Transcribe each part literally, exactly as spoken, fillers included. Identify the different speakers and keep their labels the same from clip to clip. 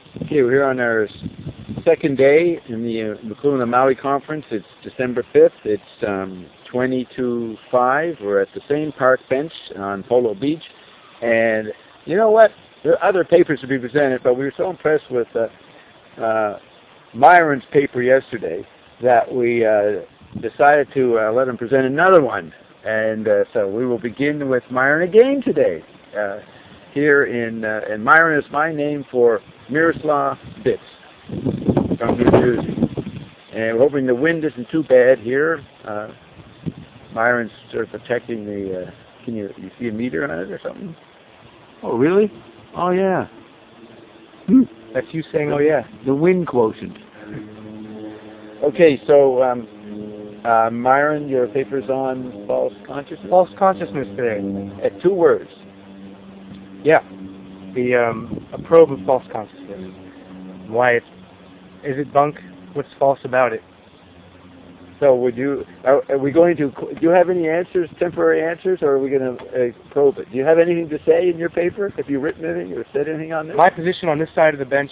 Speaker 1: Okay, we're here on our second day in the uh, Makluna Maui Conference. It's December fifth. It's um, twenty to five. We're at the same park bench on Polo Beach. And you know what? There are other papers to be presented, but we were so impressed with uh, uh, Myron's paper yesterday that we uh, decided to uh, let him present another one. And uh, so we will begin with Myron again today. Uh, here in, uh, and Myron is my name for Miroslav Bitz from New Jersey. And we're hoping the wind isn't too bad here. Uh, Myron's sort of protecting the, uh, can you, you see a meter on it or something? Oh, really? Oh, yeah. Hmm.
Speaker 2: That's you saying, oh, yeah.
Speaker 1: The wind quotient. Okay, so, um, uh, Myron, your paper's on false consciousness?
Speaker 2: False consciousness today.
Speaker 1: At two words.
Speaker 2: Yeah. The, um, a probe of false consciousness. Why it's, is it bunk? What's false about it?
Speaker 1: So would you, are, are we going to, do you have any answers, temporary answers, or are we going to uh, probe it? Do you have anything to say in your paper? Have you written anything or said anything on this?
Speaker 2: My position on this side of the bench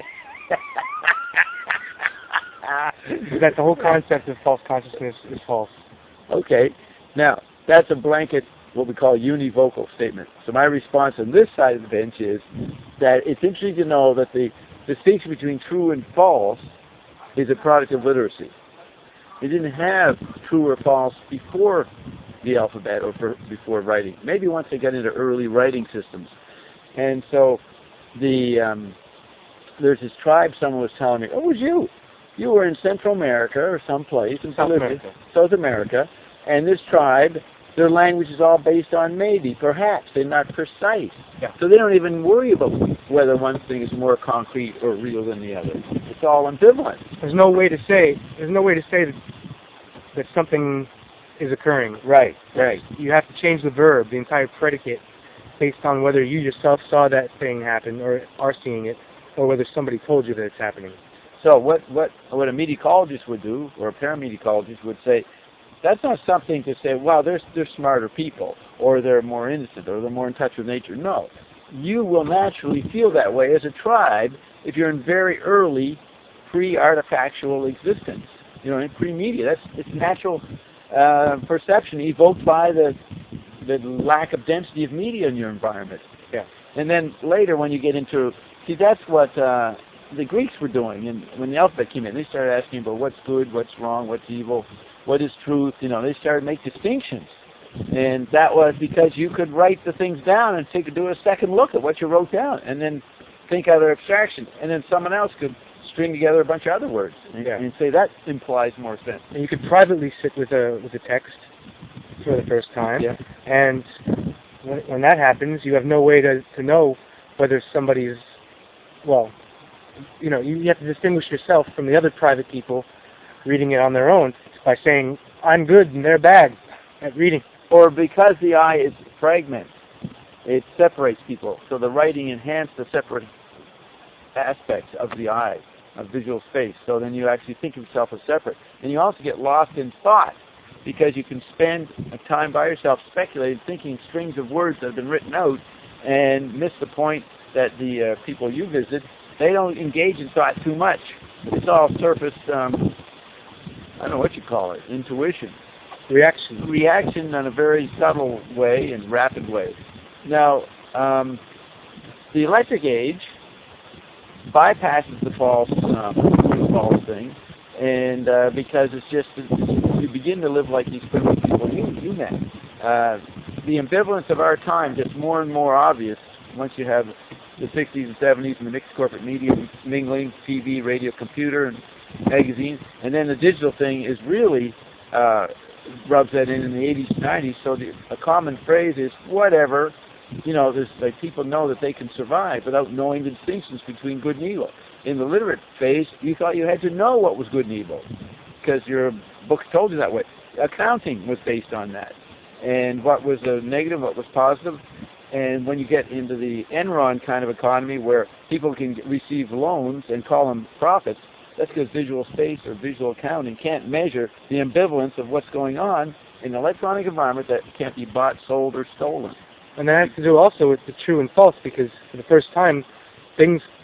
Speaker 2: is that the whole concept of false consciousness is false.
Speaker 1: Okay. Now, that's a blanket, what we call univocal statement. So my response on this side of the bench is that it's interesting to know that the distinction between true and false is a product of literacy. They didn't have true or false before the alphabet or for, before writing. Maybe once they got into early writing systems. And so the um, there's this tribe someone was telling me, oh, it was you. You were in Central America or someplace in
Speaker 2: South America.
Speaker 1: South America, and this tribe, their language is all based on maybe, perhaps. They're not precise.
Speaker 2: Yeah.
Speaker 1: So they don't even worry about whether one thing is more concrete or real than the other. It's all ambivalent.
Speaker 2: There's no way to say, there's no way to say that, that something is occurring.
Speaker 1: Right, right.
Speaker 2: You have to change the verb, the entire predicate, based on whether you yourself saw that thing happen or are seeing it, or whether somebody told you that it's happening.
Speaker 1: So what, what, what a medicologist would do, or a paramedicologist would say, that's not something to say, well, they're, they're smarter people, or they're more innocent, or they're more in touch with nature. No. You will naturally feel that way as a tribe if you're in very early pre-artifactual existence, you know, in pre-media. That's it's natural uh, perception evoked by the the lack of density of media in your environment.
Speaker 2: Yeah.
Speaker 1: And then later when you get into, see, that's what uh, the Greeks were doing. And when the alphabet came in, they started asking about what's good, what's wrong, what's evil, what is truth. You know, they started to make distinctions. And that was because you could write the things down and take do a second look at what you wrote down, and then think other abstractions, and then someone else could string together a bunch of other words and,
Speaker 2: yeah.
Speaker 1: and say that implies more sense.
Speaker 2: And you could privately sit with a with a text for the first time,
Speaker 1: yeah.
Speaker 2: and when, when that happens, you have no way to to know whether somebody's, well, you know, you, you have to distinguish yourself from the other private people reading it on their own by saying, I'm good and they're bad at reading.
Speaker 1: Or because the eye is fragment, it separates people. So the writing enhanced the separate aspects of the eye, of visual space. So then you actually think of yourself as separate. And you also get lost in thought because you can spend time by yourself speculating, thinking strings of words that have been written out and miss the point that the uh, people you visit, they don't engage in thought too much. It's all surface, um, I don't know what you call it, intuition.
Speaker 2: Reaction.
Speaker 1: Reaction in a very subtle way and rapid way. Now, um, the electric age bypasses the false, um, false thing, and uh, because it's just you begin to live like these primitive people you, you met. Uh, the ambivalence of our time gets more and more obvious once you have the sixties and seventies and the mixed corporate media mingling, T V, radio, computer, and magazines, and then the digital thing is really uh, rubs that in in the eighties and nineties. So the, a common phrase is whatever. You know, there's, like, people know that they can survive without knowing the distinctions between good and evil. In the literate phase, you thought you had to know what was good and evil because your books told you that way. Accounting was based on that, and what was uh, negative, what was positive. And when you get into the Enron kind of economy where people can receive loans and call them profits, that's because visual space or visual accounting can't measure the ambivalence of what's going on in an electronic environment that can't be bought, sold, or stolen.
Speaker 2: And that has to do also with the true and false, because for the first time, things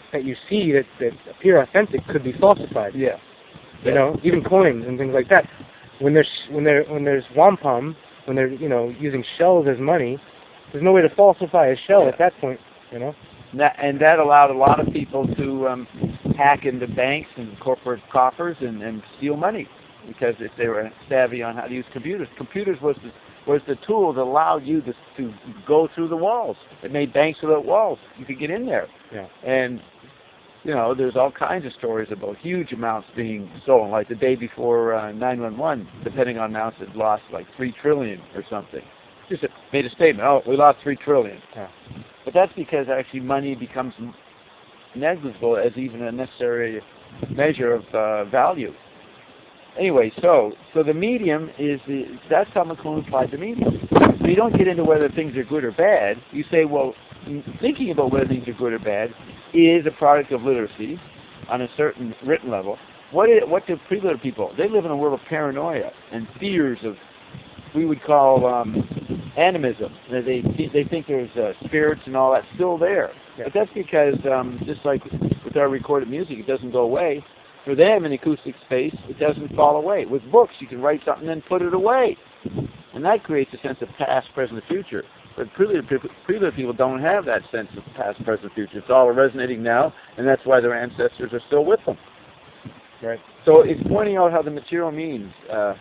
Speaker 2: that you see that, that appear authentic could be falsified.
Speaker 1: Yeah.
Speaker 2: You know, even coins and things like that. When there's when there when there's wampum, when they're you know using shells as money, there's no way to falsify a shell
Speaker 1: Yeah.
Speaker 2: at that point. You know.
Speaker 1: That, and that allowed a lot of people to um, hack into banks and corporate coffers and, and steal money because if they were savvy on how to use computers. Computers was the, was the tool that allowed you to, to go through the walls. It made banks without walls. You could get in there.
Speaker 2: Yeah.
Speaker 1: And, you know, there's all kinds of stories about huge amounts being stolen. Like the day before uh, nine one one, the Pentagon announced it lost like three trillion dollars or something. Just made a statement, oh, we lost three trillion dollars.
Speaker 2: Yeah.
Speaker 1: But that's because actually money becomes negligible as even a necessary measure of uh, value. Anyway, so so the medium is the, that's how McLuhan applied the medium. So you don't get into whether things are good or bad. You say, well, thinking about whether things are good or bad is a product of literacy on a certain written level. What is, what do pre-literate people? They live in a world of paranoia and fears of we would call um, animism. They they think there's uh, spirits and all that still there.
Speaker 2: Yeah.
Speaker 1: But that's because um, just like with our recorded music, it doesn't go away. For them, in acoustic space, it doesn't fall away. With books, you can write something and put it away, and that creates a sense of past, present, and future. But pre-literate people don't have that sense of past, present, future. It's all resonating now, and that's why their ancestors are still with them.
Speaker 2: Right.
Speaker 1: So it's pointing out how the material means uh,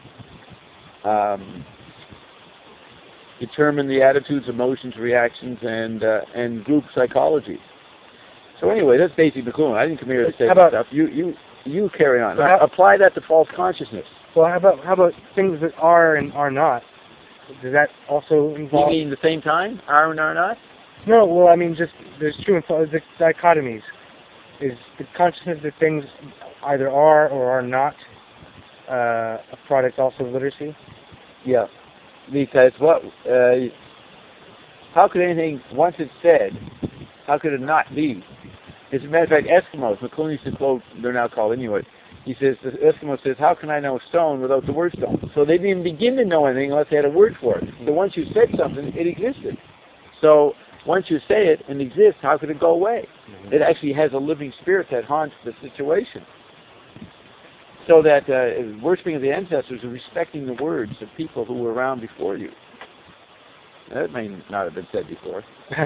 Speaker 1: um, determine the attitudes, emotions, reactions, and uh, and group psychology. So anyway, that's basically McLuhan. I didn't come here to say
Speaker 2: How about,
Speaker 1: stuff. You you you carry on.
Speaker 2: How,
Speaker 1: Apply that to false consciousness.
Speaker 2: Well, how about how about things that are and are not? Does that also involve?
Speaker 1: You mean the same time? Are and are not?
Speaker 2: No. Well, I mean just there's true and false the dichotomies. Is the consciousness that things either are or are not uh, a product also of literacy?
Speaker 1: Yeah. Because what? Uh, how could anything once it's said? How could it not be? As a matter of fact, Eskimos, McLuhan used to quote, they're now called Inuit, he says, the Eskimo says, how can I know stone without the word stone? So they didn't begin to know anything unless they had a word for it. So once you said something, it existed. So once you say it and exists, how could it go away? Mm-hmm. It actually has a living spirit that haunts the situation. So that uh, worshipping of the ancestors and respecting the words of people who were around before you. That may not have been said before.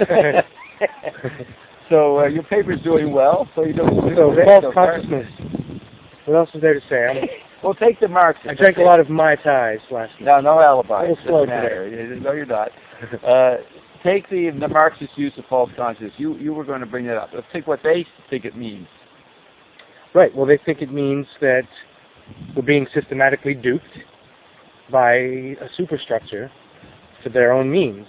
Speaker 1: So uh, your paper's doing well. So you don't.
Speaker 2: So false consciousness. What else is there to say? I'm,
Speaker 1: well, take the Marxists.
Speaker 2: I drank a lot of Mai Tais last night.
Speaker 1: No, no alibi.
Speaker 2: A little slow today.
Speaker 1: No, you're not. Uh, take the the Marxist use of false consciousness. You you were going to bring that up. Let's take what they think it means.
Speaker 2: Right. Well, they think it means that we're being systematically duped by a superstructure to their own means.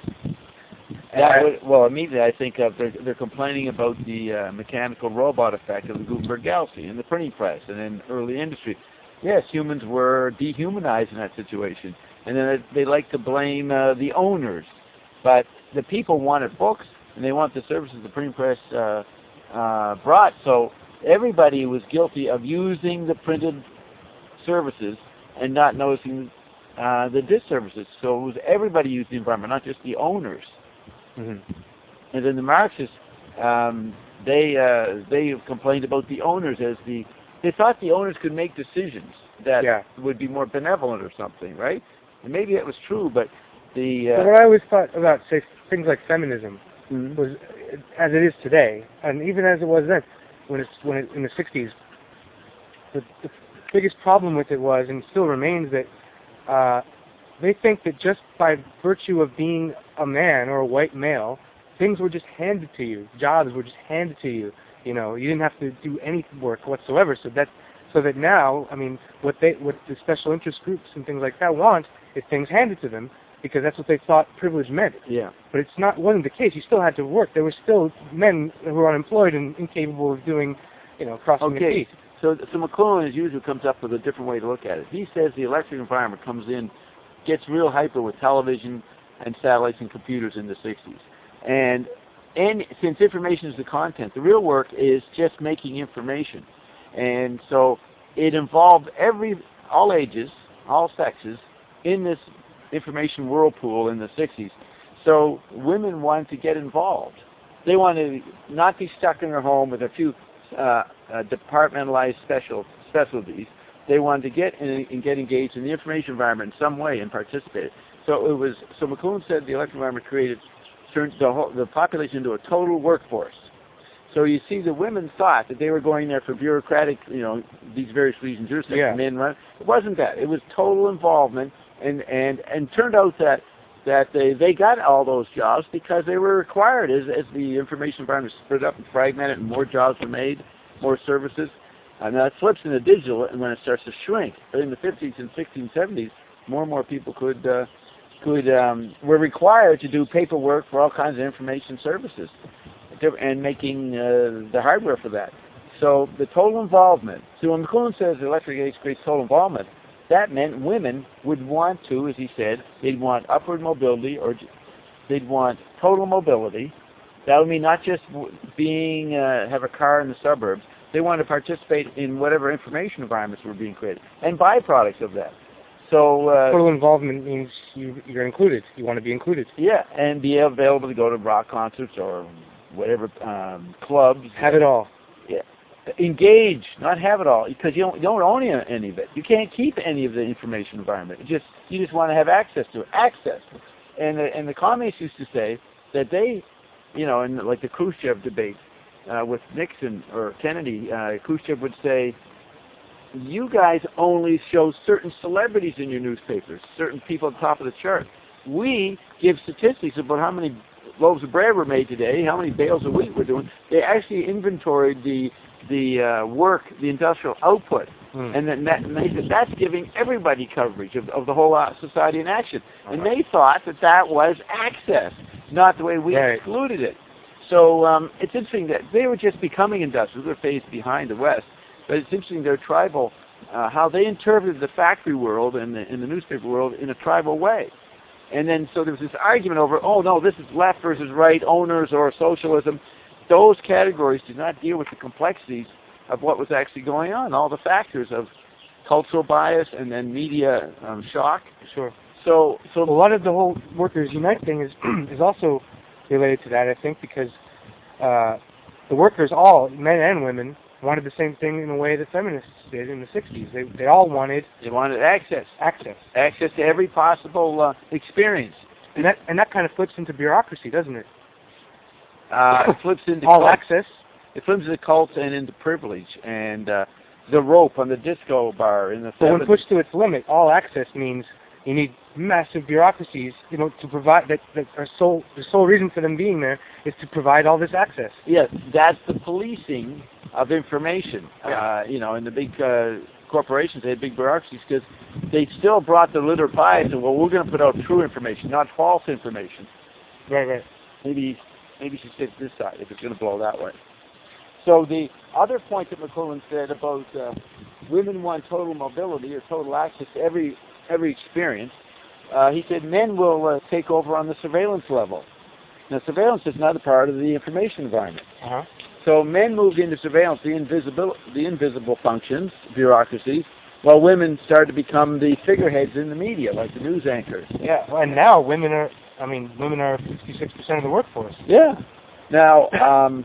Speaker 1: That would, well, immediately I think of they're, they're complaining about the uh, mechanical robot effect of the Gutenberg Galaxy and the printing press and in early industry. Yes, humans were dehumanized in that situation, and then they, they like to blame uh, the owners, but the people wanted books and they want the services the printing press uh, uh, brought. So everybody was guilty of using the printed services and not noticing uh, the disservices. So it was everybody used the environment, not just the owners.
Speaker 2: Mm-hmm.
Speaker 1: And then the Marxists, um, they uh, they complained about the owners as the they thought the owners could make decisions that
Speaker 2: yeah.
Speaker 1: would be more benevolent or something, right? And maybe that was true, but the uh,
Speaker 2: so what I always thought about, say, things like feminism
Speaker 1: mm-hmm.
Speaker 2: was as it is today, and even as it was then, when it's when it, in the sixties, the, the biggest problem with it was, and still remains, that uh, they think that just by virtue of being a man or a white male, things were just handed to you. Jobs were just handed to you. You know, you didn't have to do any work whatsoever. So that, so that now, I mean, what they, what the special interest groups and things like that want is things handed to them because that's what they thought privilege meant.
Speaker 1: Yeah.
Speaker 2: But it's not wasn't the case. You still had to work. There were still men who were unemployed and incapable of doing, you know, crossing
Speaker 1: okay.
Speaker 2: the teeth.
Speaker 1: So, so McLuhan, as usual, comes up with a different way to look at it. He says the electric environment comes in, gets real hyper with television and satellites and computers in the sixties. And, and since information is the content, the real work is just making information. And so it involved every, all ages, all sexes, in this information whirlpool in the sixties. So women wanted to get involved. They wanted to not be stuck in their home with a few uh, uh, departmentalized special specialties. They wanted to get in and get engaged in the information environment in some way and participate. So it was. So McLuhan said the electric environment created turned the whole, the population into a total workforce. So you see, the women thought that they were going there for bureaucratic, you know, these various reasons. You're saying
Speaker 2: Yeah.
Speaker 1: men run. It wasn't that. It was total involvement, and and and turned out that that they they got all those jobs because they were required as as the information environment split up and fragmented, and more jobs were made, more services. And that flips into digital, and when it starts to shrink. But in the fifties and sixties and seventies, more and more people could uh, could um, were required to do paperwork for all kinds of information services, and making uh, the hardware for that. So the total involvement. So when McLuhan says the electric age creates total involvement, that meant women would want to, as he said, they'd want upward mobility, or they'd want total mobility. That would mean not just being uh, have a car in the suburbs. They want to participate in whatever information environments were being created and byproducts of that. So uh,
Speaker 2: total involvement means you, you're included. You want to be included.
Speaker 1: Yeah, and be available to go to rock concerts or whatever um, clubs.
Speaker 2: Have it all.
Speaker 1: Yeah, engage, not have it all, because you don't you don't own any of it. You can't keep any of the information environment. You just you just want to have access to it. Access, and the, and the communists used to say that they, you know, in like the Khrushchev debate. Uh, with Nixon or Kennedy, uh, Khrushchev would say, you guys only show certain celebrities in your newspapers, certain people at the top of the chart. We give statistics about how many loaves of bread were made today, how many bales of wheat we're doing. They actually inventoried the the uh, work, the industrial output, hmm. and then that, and they said that's giving everybody coverage of, of the whole uh, society in action. Uh-huh. And they thought that that was access, not the way we
Speaker 2: right.
Speaker 1: excluded it. So um, it's interesting that they were just becoming industrial. They're phased behind the West. But it's interesting their tribal, uh, how they interpreted the factory world and the, and the newspaper world in a tribal way. And then so there was this argument over, oh, no, this is left versus right, owners or socialism. Those categories did not deal with the complexities of what was actually going on, all the factors of cultural bias and then media um, shock.
Speaker 2: Sure.
Speaker 1: So, so
Speaker 2: a lot of the whole Workers Unite thing is is also related to that, I think, because uh, the workers, all men and women, wanted the same thing in a way that feminists did in the sixties. They they all wanted
Speaker 1: they wanted access,
Speaker 2: access,
Speaker 1: access to every possible uh, experience,
Speaker 2: and that and that kind of flips into bureaucracy, doesn't it?
Speaker 1: Uh, it flips into
Speaker 2: all
Speaker 1: cult.
Speaker 2: access.
Speaker 1: It flips into cult and into privilege and uh, the rope on the disco bar in the.
Speaker 2: But when pushed to its limit, all access means you need massive bureaucracies, you know, to provide that. That are sole the sole reason for them being there is to provide all this access.
Speaker 1: Yes, that's the policing of information.
Speaker 2: Yeah.
Speaker 1: Uh, you know, in the big uh, corporations, they had big bureaucracies because they still brought the litter pie and said, well, we're going to put out true information, not false information.
Speaker 2: Right, right.
Speaker 1: Maybe, maybe she sits this side if it's going to blow that way. So the other point that McLuhan said about uh, women want total mobility or total access to every every experience, uh, he said men will uh, take over on the surveillance level. Now, surveillance is not a part of the information environment.
Speaker 2: Uh-huh.
Speaker 1: So men moved into surveillance, the invisible, the invisible functions, bureaucracies, while women started to become the figureheads in the media, like the news anchors.
Speaker 2: Yeah, well, and now women are, I mean, women are fifty-six percent of the workforce.
Speaker 1: Yeah. Now, um,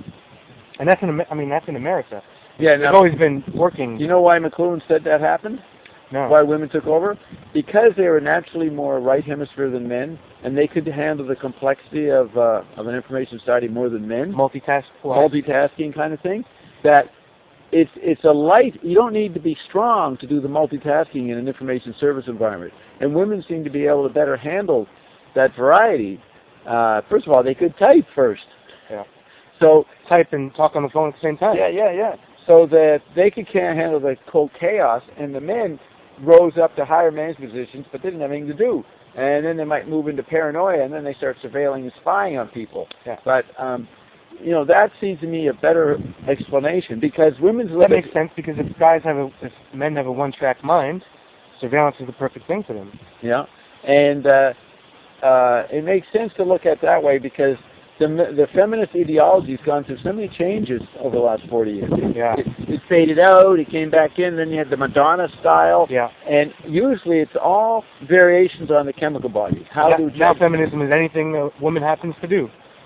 Speaker 2: and that's in, I mean, that's in America.
Speaker 1: Yeah.
Speaker 2: They've always been working.
Speaker 1: You know why McLuhan said that happened?
Speaker 2: No.
Speaker 1: Why women took over? Because they were naturally more right hemisphere than men, and they could handle the complexity of uh, of an information society more than men.
Speaker 2: Multitask.
Speaker 1: Multitasking kind of thing. That it's it's a light. You don't need to be strong to do the multitasking in an information service environment. And women seem to be able to better handle that variety. Uh, first of all, they could type first.
Speaker 2: Yeah.
Speaker 1: So
Speaker 2: type and talk on the phone at the same time.
Speaker 1: Yeah, yeah, yeah. So that they could can't handle the cold chaos, and the men rose up to higher management positions, but didn't have anything to do. And then they might move into paranoia, and then they start surveilling and spying on people.
Speaker 2: Yeah.
Speaker 1: But, um, you know, that seems to me a better explanation, because women's
Speaker 2: That
Speaker 1: limit...
Speaker 2: makes sense, because if guys have a, if men have a one-track mind, surveillance is the perfect thing for them.
Speaker 1: Yeah. And uh, uh, it makes sense to look at it that way, because the the feminist ideology has gone through so many changes over the last forty years.
Speaker 2: Yeah.
Speaker 1: It, it faded out, it came back in, then you had the Madonna style.
Speaker 2: Yeah.
Speaker 1: And usually it's all variations on the chemical body. How
Speaker 2: now,
Speaker 1: do
Speaker 2: now feminism is anything a woman happens to do.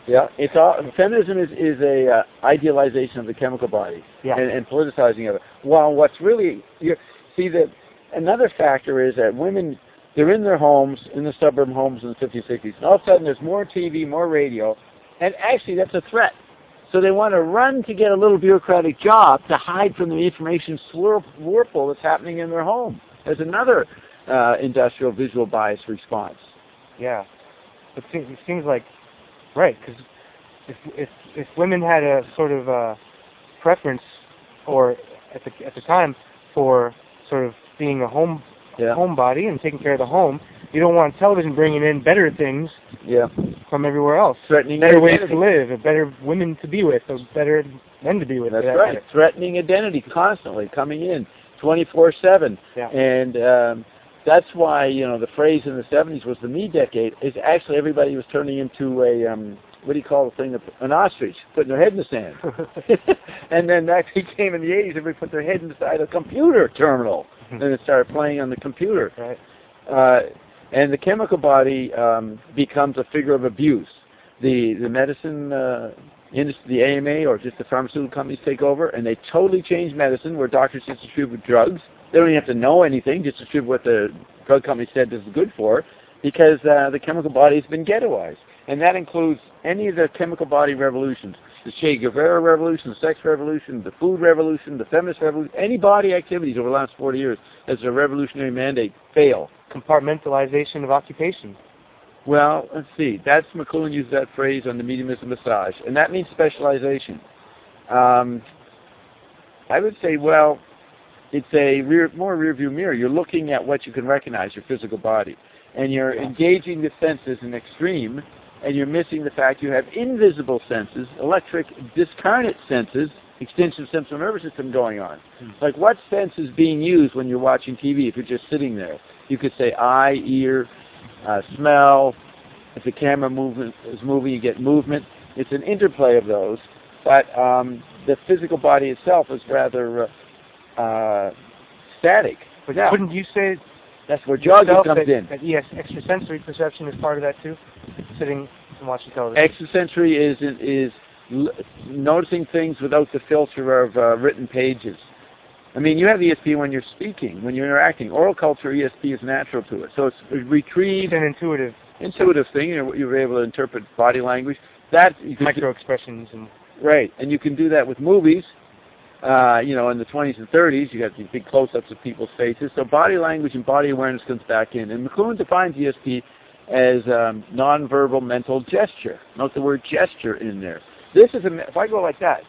Speaker 1: Yeah, it's all feminism is is a uh, idealization of the chemical body
Speaker 2: Yeah.
Speaker 1: and, and politicizing of it. While what's really you see that another factor is that women they're in their homes, in the suburban homes in the fifties, sixties, and all of a sudden there's more T V, more radio, and actually that's a threat. So they want to run to get a little bureaucratic job to hide from the information swirl, whirlpool that's happening in their home. There's another uh, industrial visual bias response.
Speaker 2: Yeah. It seems, it seems like, right, because if, if, if women had a sort of uh, preference, or at the, at the time, for sort of being a home
Speaker 1: Yeah.
Speaker 2: homebody and taking care of the home, you don't want television bringing in better things
Speaker 1: Yeah.
Speaker 2: from everywhere else.
Speaker 1: Threatening
Speaker 2: Better ways
Speaker 1: identity.
Speaker 2: to live, or better women to be with, or better men to be with.
Speaker 1: That's
Speaker 2: for that
Speaker 1: right.
Speaker 2: matter.
Speaker 1: Threatening identity constantly coming in twenty-four seven.
Speaker 2: Yeah.
Speaker 1: And um, that's why, you know, the phrase in the seventies was the me decade, is actually everybody was turning into a, um, what do you call the thing, an ostrich, putting their head in the sand. And then that became in the eighties, everybody put their head inside a computer terminal. And it started playing on the computer.
Speaker 2: Right.
Speaker 1: Uh, and the chemical body um, becomes a figure of abuse. The the medicine uh, industry, the A M A, or just the pharmaceutical companies take over, and they totally change medicine, where doctors just distribute drugs. They don't even have to know anything, just distribute what the drug company said this is good for, because uh, the chemical body has been ghettoized. And that includes any of the chemical body revolutions. The Che Guevara revolution, the sex revolution, the food revolution, the feminist revolution, any body activities over the last forty years as a revolutionary mandate fail.
Speaker 2: Compartmentalization of occupation.
Speaker 1: Well, let's see. That's McLuhan used that phrase on the mediumism massage, and that means specialization. Um, I would say, well, it's a rear, more rear-view mirror. You're looking at what you can recognize, your physical body, and you're
Speaker 2: Yeah.
Speaker 1: engaging the senses in extreme, and you're missing the fact you have invisible senses, electric discarnate senses, extensive central nervous system going on.
Speaker 2: Hmm.
Speaker 1: Like what sense is being used when you're watching T V if you're just sitting there? You could say eye, ear, uh, smell. If the camera movement is moving, you get movement. It's an interplay of those. But um, the physical body itself is rather uh, uh, static.
Speaker 2: But
Speaker 1: Yeah.
Speaker 2: wouldn't you say
Speaker 1: That's where jogging
Speaker 2: yourself
Speaker 1: comes
Speaker 2: that,
Speaker 1: in.
Speaker 2: that yes, extrasensory perception is part of that too? Sitting and watching television.
Speaker 1: Extrasensory is is l- noticing things without the filter of uh, written pages. I mean, you have E S P when you're speaking, when you're interacting. Oral culture, E S P is natural to it. So it's a retrieved,
Speaker 2: It's an intuitive
Speaker 1: intuitive thing. You're, you're able to interpret body language. That you can do-
Speaker 2: micro expressions and
Speaker 1: right, and you can do that with movies. Uh, you know, in the twenties and thirties, you got these big close-ups of people's faces. So body language and body awareness comes back in. And McLuhan defines E S P as um, nonverbal mental gesture. Note the word gesture in there. This is a, if I go like that,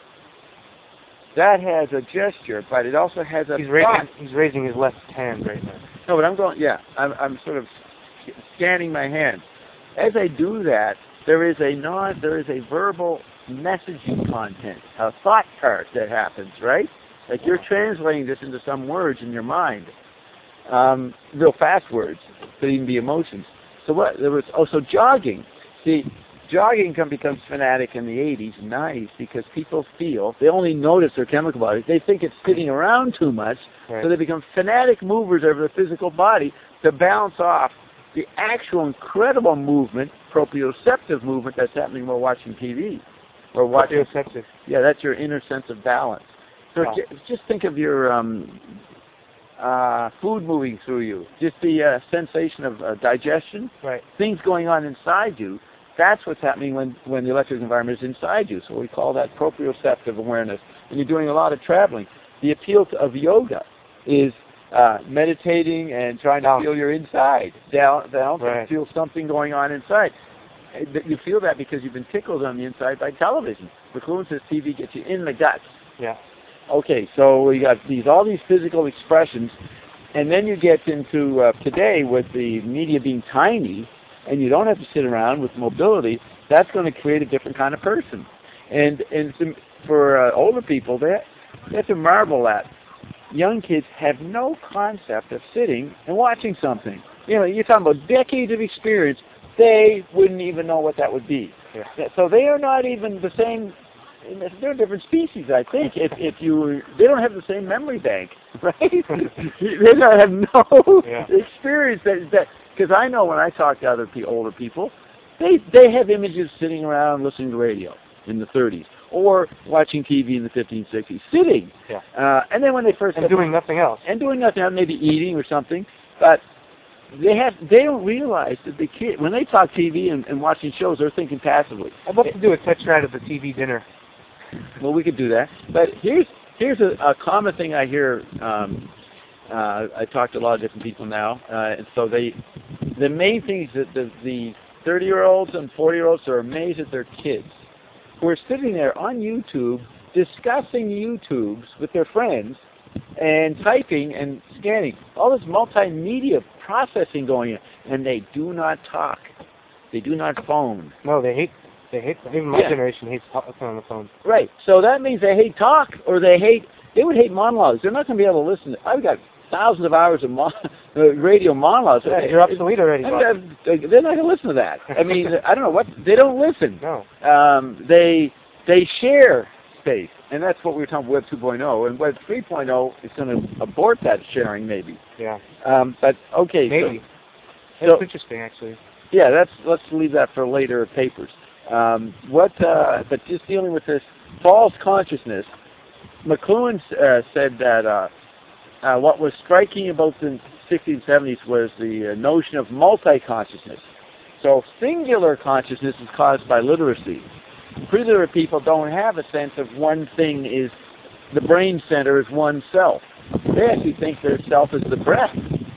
Speaker 1: that has a gesture, but it also has a
Speaker 2: he's
Speaker 1: thought.
Speaker 2: raising he's raising his left hand right now.
Speaker 1: No, but I'm going, yeah, I'm, I'm sort of scanning my hand. As I do that, there is a non, there is a verbal messaging content, a thought part that happens, right? Like you're translating this into some words in your mind, um, real fast words, could even be emotions. So what? There was also jogging. See, jogging can becomes fanatic in the eighties and nineties because people feel they only notice their chemical bodies. They think it's sitting around too much,
Speaker 2: Right.
Speaker 1: so they become fanatic movers over the physical body to bounce off the actual incredible movement, proprioceptive movement that's happening while watching T V or watching.
Speaker 2: Proprioceptive.
Speaker 1: Yeah, that's your inner sense of balance. So
Speaker 2: Wow.
Speaker 1: j- just think of your um, uh, food moving through you, just the uh, sensation of uh, digestion,
Speaker 2: Right.
Speaker 1: things going on inside you. That's what's happening when, when the electric environment is inside you. So we call that proprioceptive awareness. And you're doing a lot of traveling. The appeal to, of yoga is uh, meditating and trying to
Speaker 2: Down.
Speaker 1: feel your inside, down, down,
Speaker 2: Right.
Speaker 1: and feel something going on inside. Uh, You feel that because you've been tickled on the inside by television. McLuhan says T V gets you in the guts.
Speaker 2: Yeah.
Speaker 1: Okay, so we got these all these physical expressions, and then you get into uh, today with the media being tiny, and you don't have to sit around with mobility. That's going to create a different kind of person. And and some, for uh, older people, they they have to marvel at young kids have no concept of sitting and watching something. You know, you're talking about decades of experience. They wouldn't even know what that would be.
Speaker 2: Yeah.
Speaker 1: So they are not even the same. They're a different species, I think. If if you, they don't have the same memory bank, right? They don't have no
Speaker 2: Yeah.
Speaker 1: experience that that. Because I know when I talk to other pe- older people, They they have images sitting around listening to radio in the thirties, or watching T V in the fifteen sixties, sitting.
Speaker 2: Yeah.
Speaker 1: Uh, and then when they first
Speaker 2: and doing nothing else.
Speaker 1: and doing nothing else, maybe eating or something, but they have they don't realize that the kid when they talk T V and, and watching shows, they're thinking passively.
Speaker 2: I'd love to do a tetrad of the T V dinner.
Speaker 1: Well, we could do that, but here's here's a, a common thing I hear. Um, uh, I talk to a lot of different people now, uh, and so they the main thing is that the the thirty-year-olds and forty-year-olds are amazed at their kids who are sitting there on YouTube discussing YouTubes with their friends and typing and scanning. All this multimedia processing going on, and they do not talk. They do not phone.
Speaker 2: No, they hate, they hate, even my
Speaker 1: Yeah.
Speaker 2: generation hates talking on the phone.
Speaker 1: Right. So that means they hate talk, or they hate, they would hate monologues. They're not going to be able to listen. I've got thousands of hours of mon- uh, radio monologues.
Speaker 2: Yeah, you're obsolete already.
Speaker 1: I mean, they're not going to listen to that. I mean, I don't know what, they don't listen.
Speaker 2: No.
Speaker 1: Um, they they share space, and that's what we were talking about Web two point oh, and Web three point oh is going to abort that sharing maybe.
Speaker 2: Yeah.
Speaker 1: Um, but okay.
Speaker 2: Maybe.
Speaker 1: So,
Speaker 2: That's
Speaker 1: so,
Speaker 2: interesting, actually.
Speaker 1: yeah, that's let's leave that for later papers. Um, what? Uh, but just dealing with this false consciousness, McLuhan uh, said that uh, uh, what was striking about the sixties and seventies was the uh, notion of multi-consciousness. So singular consciousness is caused by literacy. Pre-literate people don't have a sense of one thing is the brain center is one self. They actually think their self is the breath.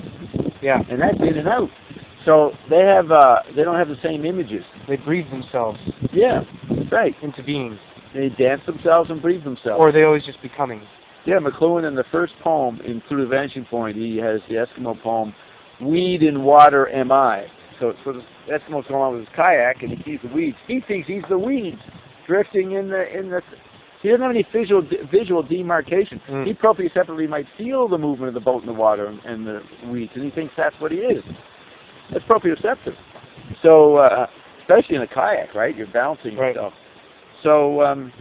Speaker 2: Yeah.
Speaker 1: And that's in and out. So they have uh, they don't have the same images.
Speaker 2: They breathe themselves
Speaker 1: Yeah, right.
Speaker 2: into being.
Speaker 1: They dance themselves and breathe themselves.
Speaker 2: Or they always just becoming.
Speaker 1: Yeah, McLuhan in the first poem in Through the Vanishing Point, he has the Eskimo poem, Weed in Water Am I. So, so the Eskimo's going on with his kayak and he sees the weeds. He thinks he's the weeds drifting in the in the. He doesn't have any visual visual demarcation.
Speaker 2: Mm.
Speaker 1: He proprioceptively might feel the movement of the boat in the water and, and the weeds, and he thinks that's what he is. That's proprioceptive. So, uh, especially in a kayak, right? You're bouncing
Speaker 2: Right.
Speaker 1: yourself. So, um,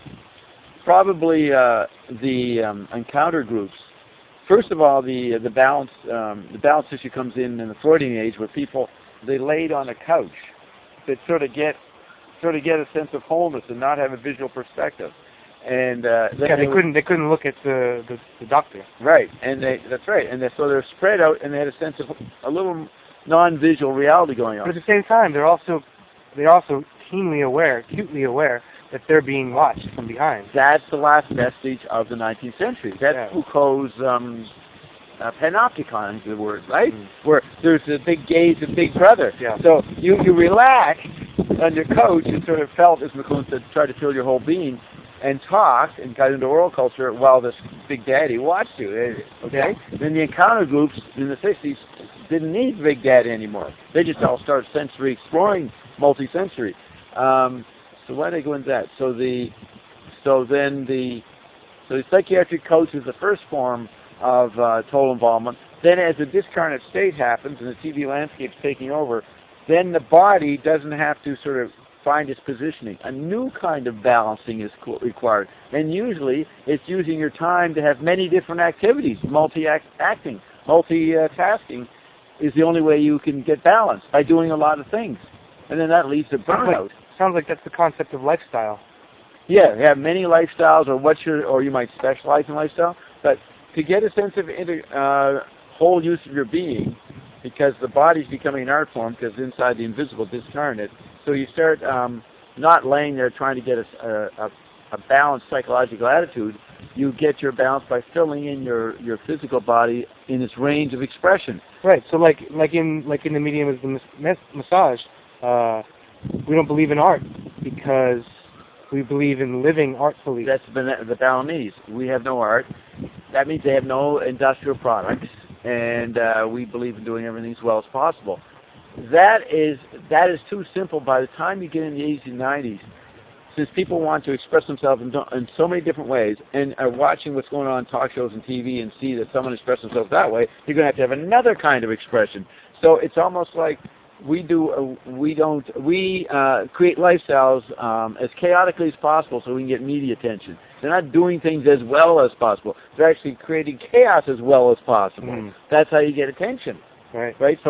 Speaker 1: probably uh, the um, encounter groups. First of all, the the balance um, the balance issue comes in in the Freudian age, where people they laid on a couch that sort of get sort of get a sense of wholeness and not have a visual perspective. And uh,
Speaker 2: Yeah, they
Speaker 1: would-
Speaker 2: couldn't. They couldn't look at the the, the doctor.
Speaker 1: Right, and they that's right, and they, so they're spread out, and they had a sense of a little non-visual reality going
Speaker 2: But
Speaker 1: on.
Speaker 2: at the same time, they're also they're also keenly aware, acutely aware that they're being watched from behind.
Speaker 1: That's the last vestige of the nineteenth century. That's
Speaker 2: Yeah.
Speaker 1: Foucault's um, uh, panopticon, the word, right?
Speaker 2: Mm.
Speaker 1: Where there's a big gaze of Big Brother.
Speaker 2: Yeah.
Speaker 1: So you you relax on your couch and sort of felt, as McLuhan said, try to feel your whole being, and talked and got into oral culture while this Big Daddy watched you. eh, Okay. Then the encounter groups in the sixties didn't need Big Daddy anymore. They just all started sensory exploring, multi-sensory. Um, so why did I go into that? So the, so then the, so the psychiatric coach is the first form of uh, total involvement. Then as the discarnate state happens and the T V landscape's taking over, then the body doesn't have to sort of find its positioning. A new kind of balancing is co- required. And usually it's using your time to have many different activities, multi-acting, multi-tasking is the only way you can get balance, by doing a lot of things. And then that leads to burnout.
Speaker 2: Sounds like that's the concept of lifestyle.
Speaker 1: Yeah, you have many lifestyles, or what your, or you might specialize in lifestyle. But to get a sense of inter, uh, whole use of your being, because the body's becoming an art form, because inside the invisible discarnate. So you start um, not laying there trying to get a, a, a balanced psychological attitude. You get your balance by filling in your, your physical body in its range of expression.
Speaker 2: Right. So like like in like in the medium of the mas- mas- massage, uh, we don't believe in art because we believe in living artfully.
Speaker 1: That's the, the Balinese. We have no art. That means they have no industrial products, and uh, we believe in doing everything as well as possible. That is that is too simple. By the time you get in the eighties and nineties, since people want to express themselves in, in so many different ways, and are watching what's going on in talk shows and T V and see that someone expresses themselves that way, you're going to have to have another kind of expression. So it's almost like we do. Uh, we don't. We uh, create lifestyles um, as chaotically as possible so we can get media attention. They're not doing things as well as possible. They're actually creating chaos as well as possible.
Speaker 2: Mm.
Speaker 1: That's how you get attention,
Speaker 2: Right.
Speaker 1: right? So.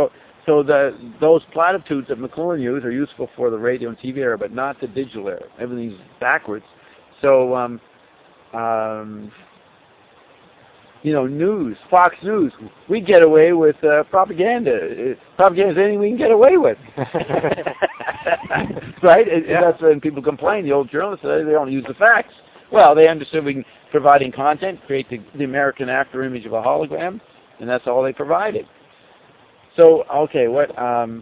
Speaker 1: so the those platitudes that McLuhan used are useful for the radio and T V era, but not the digital era. Everything's backwards. So, um, um, you know, news, Fox News, we get away with uh, propaganda. Propaganda is anything we can get away with. Right? And
Speaker 2: Yeah.
Speaker 1: that's when people complain. The old journalists say they don't use the facts. Well, they understood we can providing content, create the, the American after image of a hologram, and that's all they provided. So, okay, what? Um,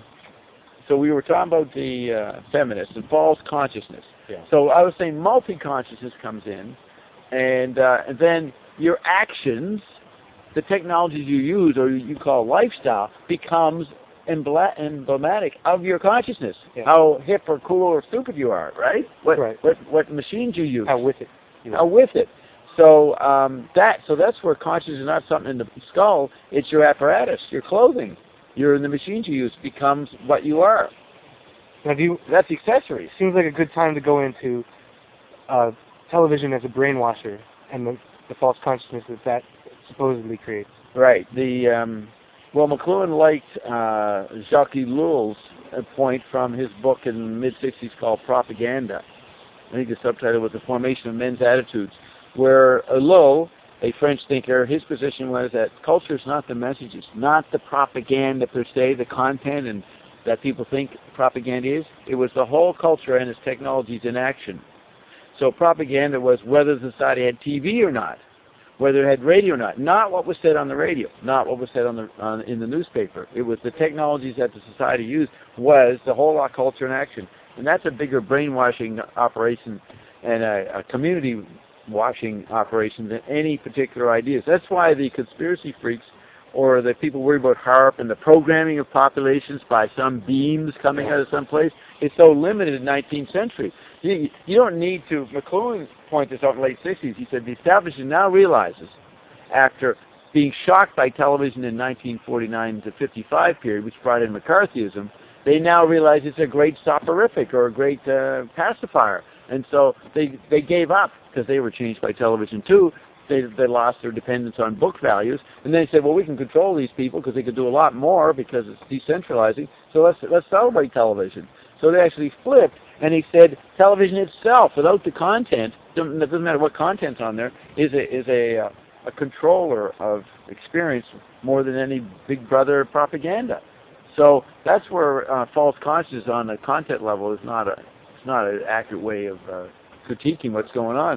Speaker 1: so we were talking about the uh, feminists and false consciousness.
Speaker 2: Yeah.
Speaker 1: So I was saying multi-consciousness comes in, and, uh, and then your actions, the technologies you use or you call lifestyle, becomes embla- emblematic of your consciousness.
Speaker 2: Yeah.
Speaker 1: How hip or cool or stupid you are, right? What
Speaker 2: Right.
Speaker 1: what what machines you use.
Speaker 2: How with it. You know.
Speaker 1: How with it. So um, that so that's where consciousness is not something in the skull. It's your apparatus, your clothing. You're in the machines you use becomes what you are.
Speaker 2: Now, do you,
Speaker 1: That's accessories.
Speaker 2: seems like a good time to go into uh, television as a brainwasher and the, the false consciousness that that supposedly creates.
Speaker 1: Right. The um, well, McLuhan liked uh, Jacques Ellul's uh, point from his book in the mid sixties called Propaganda. I think the subtitle was The Formation of Men's Attitudes, where Ellul, a French thinker, his position was that culture is not the messages, not the propaganda per se, the content and that people think propaganda is. It was the whole culture and its technologies in action. So propaganda was whether the society had T V or not, whether it had radio or not, not what was said on the radio, not what was said on the on, in the newspaper. It was the technologies that the society used was the whole lot culture in action. And that's a bigger brainwashing operation and a, a community washing operation than any particular ideas. That's why the conspiracy freaks or the people worried about HAARP and the programming of populations by some beams coming out of some place is so limited in the nineteenth century. You, you don't need to, McLuhan pointed this out in the late sixties, he said the establishment now realizes, after being shocked by television in nineteen forty-nine to fifty-five period, which brought in McCarthyism, they now realize it's a great soporific or a great uh, pacifier. And so they they gave up because they were changed by television too. They they lost their dependence on book values, and they said, well, we can control these people because they could do a lot more because it's decentralizing. So let's let's celebrate television. So they actually flipped, and he said television itself, without the content, it doesn't matter what content's on there, is a is a uh, a controller of experience more than any Big Brother propaganda. So that's where uh, false consciousness on the content level is not a it's not an accurate way of uh, critiquing what's going on.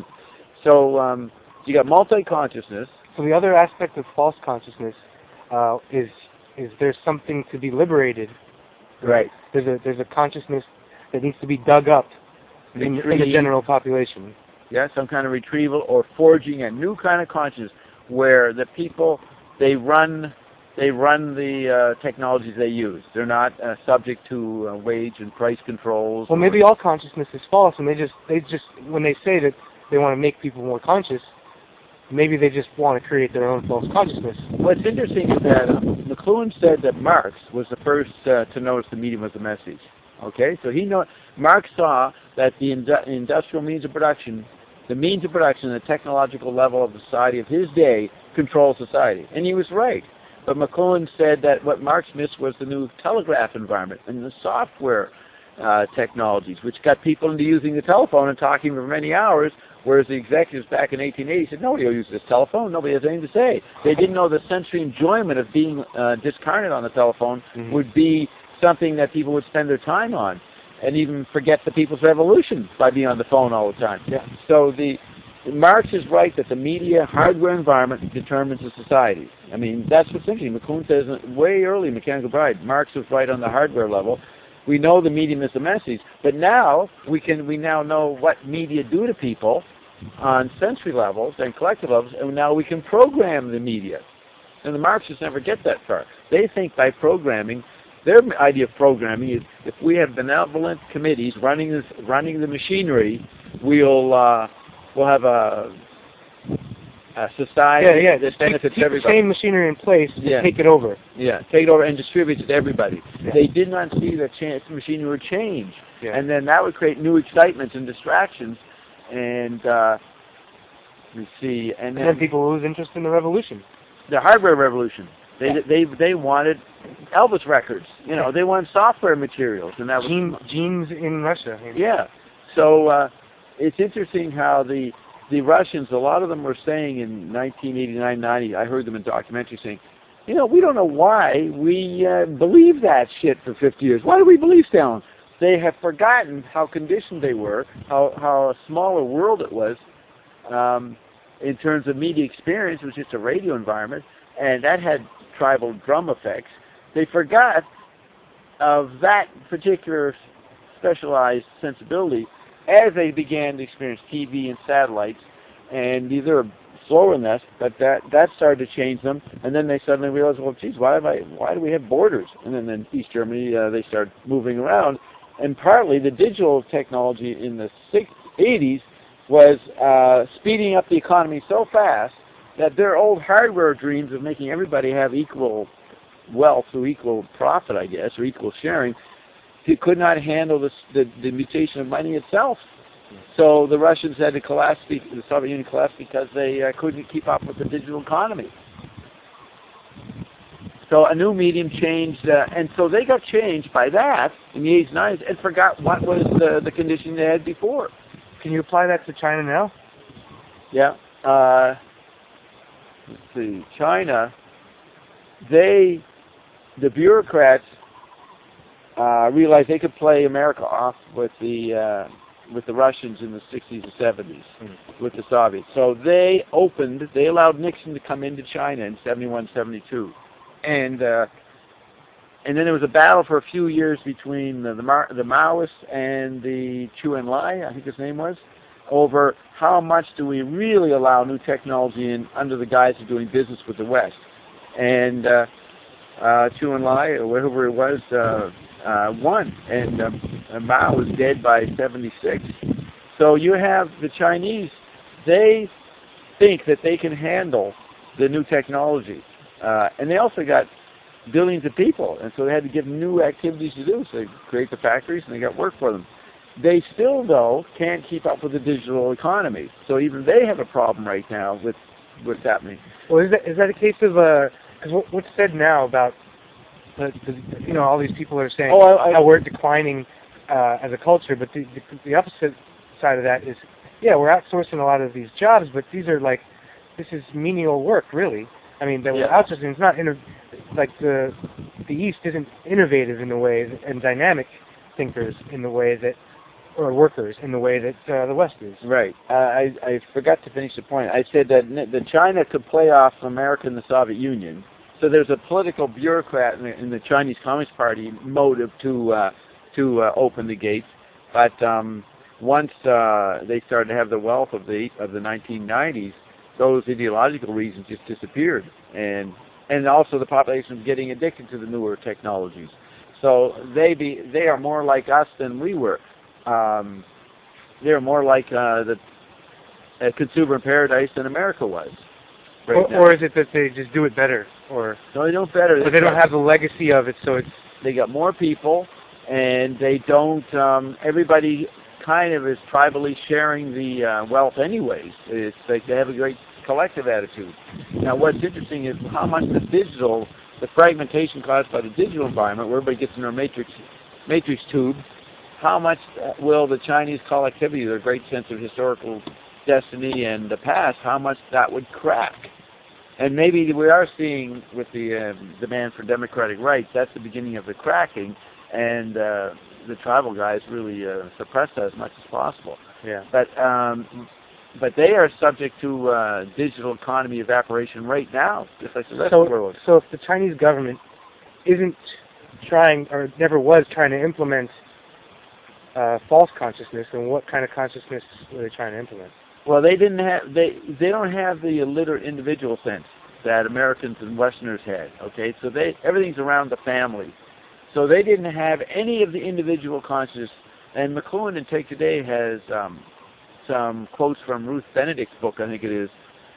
Speaker 1: So um, you got multi-consciousness.
Speaker 2: So the other aspect of false consciousness uh, is is there's something to be liberated.
Speaker 1: Right.
Speaker 2: There's a there's a consciousness that needs to be dug up in, in the
Speaker 1: Retrieve.
Speaker 2: general population.
Speaker 1: Yeah, some kind of retrieval or forging a new kind of consciousness where the people they run they run the uh, technologies they use. They're not uh, subject to uh, wage and price controls.
Speaker 2: Well, maybe all consciousness is false, and they just they just when they say that they want to make people more conscious, maybe they just want to create their own false consciousness.
Speaker 1: What's interesting is that uh, McLuhan said that Marx was the first uh, to notice the medium as a message. Okay, so he know Marx saw that the indu- industrial means of production, the means of production, the technological level of the society of his day controls society, and he was right. But McLuhan said that what Marx missed was the new telegraph environment and the software uh, technologies, which got people into using the telephone and talking for many hours, whereas the executives back in eighteen eighty said, nobody will use this telephone, nobody has anything to say. They didn't know the sensory enjoyment of being uh, discarnate on the telephone mm-hmm. would be something that people would spend their time on and even forget the people's revolution by being on the phone all the time.
Speaker 2: Yeah.
Speaker 1: So the Marx is right that the media hardware environment determines the society. I mean, that's what's interesting. McLuhan says way early in Mechanical Bride, Marx was right on the hardware level. We know the medium is the message, but now we can we now know what media do to people on sensory levels and collective levels, and now we can program the media. And the Marxists never get that far. They think by programming, their idea of programming is if we have benevolent committees running this, running the machinery, we'll uh, we'll have a, a society
Speaker 2: yeah, yeah.
Speaker 1: that benefits
Speaker 2: keep
Speaker 1: everybody.
Speaker 2: The same machinery in place,
Speaker 1: yeah.
Speaker 2: take it over.
Speaker 1: Yeah, take it over and distribute it to everybody.
Speaker 2: Yeah.
Speaker 1: They did not see that chance the machinery would change,
Speaker 2: yeah.
Speaker 1: and then that would create new excitements and distractions, and uh, we see, and then,
Speaker 2: and then people lose interest in the revolution.
Speaker 1: The hardware revolution. They they they wanted Elvis records. You know, they wanted software materials, and that was
Speaker 2: Gene, genes in Russia. You know.
Speaker 1: yeah. So uh, it's interesting how the the Russians, a lot of them were saying in nineteen eighty-nine, ninety, I heard them in documentaries saying, you know, we don't know why we uh, believed that shit for fifty years. Why do we believe Stalin? They have forgotten how conditioned they were, how how a smaller world it was um, in terms of media experience. It was just a radio environment, and that had tribal drum effects. They forgot of that particular specialized sensibility as they began to experience T V and satellites, and these are slower than that, but that that started to change them, and then they suddenly realized, well, geez, why have I, why do we have borders? And then in East Germany, uh, they started moving around, and partly the digital technology in the eighties was uh, speeding up the economy so fast that their old hardware dreams of making everybody have equal wealth or equal profit, I guess, or equal sharing, it could not handle this, the, the mutation of money itself. So the Russians had to collapse, the Soviet Union collapsed because they uh, couldn't keep up with the digital economy. So a new medium changed, uh, and so they got changed by that in the eighties and nineties and forgot what was the, the condition they had before.
Speaker 2: Can you apply that to China now?
Speaker 1: Yeah. Uh, let's see. China, they, the bureaucrats, uh, realized they could play America off with the uh, with the Russians in the sixties and seventies, mm-hmm. with the Soviets. So they opened, they allowed Nixon to come into China in seventy-one, seventy-two. And uh, and then there was a battle for a few years between the the, Mar- the Maoists and the Chu Enlai, I think his name was, over how much do we really allow new technology in under the guise of doing business with the West. And uh, uh, Chu Enlai, or whoever it was, uh, uh, won, and uh, Mao was dead by seventy-six. So you have the Chinese, they think that they can handle the new technology. Uh, and they also got billions of people, and so they had to give them new activities to do. So they create the factories, and they got work for them. They still, though, can't keep up with the digital economy. So even they have a problem right now with what's happening.
Speaker 2: Well, is that is that a case of uh? Because what, what's said now about the, the you know all these people are saying
Speaker 1: oh, I, I,
Speaker 2: how we're declining uh, as a culture, but the, the the opposite side of that is yeah we're outsourcing a lot of these jobs, but these are like this is menial work really. I mean, the
Speaker 1: yeah.
Speaker 2: outsourcing is not inno- like the the East isn't innovative in the way that, and dynamic thinkers in the way that, or workers in the way that uh, the West is.
Speaker 1: Right. Uh, I I forgot to finish the point. I said that that China could play off America and the Soviet Union. So there's a political bureaucrat in the, in the Chinese Communist Party motive to uh, to uh, open the gates, but um, once uh, they started to have the wealth of the of the nineteen nineties. Those ideological reasons just disappeared, and and also the population getting addicted to the newer technologies. So they be they are more like us than we were. Um, they're more like uh, the uh, consumer in paradise than America was. Right
Speaker 2: or,
Speaker 1: now.
Speaker 2: or is it that they just do it better, or
Speaker 1: no, they don't better.
Speaker 2: But they don't have the legacy of it, so it's
Speaker 1: they got more people, and they don't. Um, everybody kind of is tribally sharing the uh, wealth anyways. It's like they have a great collective attitude. Now what's interesting is how much the digital, the fragmentation caused by the digital environment, where everybody gets in their matrix matrix tube, how much will the Chinese collectivity, their great sense of historical destiny and the past, how much that would crack. And maybe we are seeing with the uh, demand for democratic rights, that's the beginning of the cracking, and uh, the tribal guys really uh, suppress that as much as possible.
Speaker 2: Yeah.
Speaker 1: But um, but they are subject to uh, digital economy evaporation right now, just like the rest
Speaker 2: so,
Speaker 1: of the world.
Speaker 2: So if the Chinese government isn't trying, or never was trying to implement uh, false consciousness, then what kind of consciousness were they trying to implement?
Speaker 1: Well, they didn't have they they don't have the illiterate individual sense that Americans and Westerners had. Okay, so they everything's around the family. So they didn't have any of the individual consciousness. And McLuhan in Take Today has um, some quotes from Ruth Benedict's book, I think it is,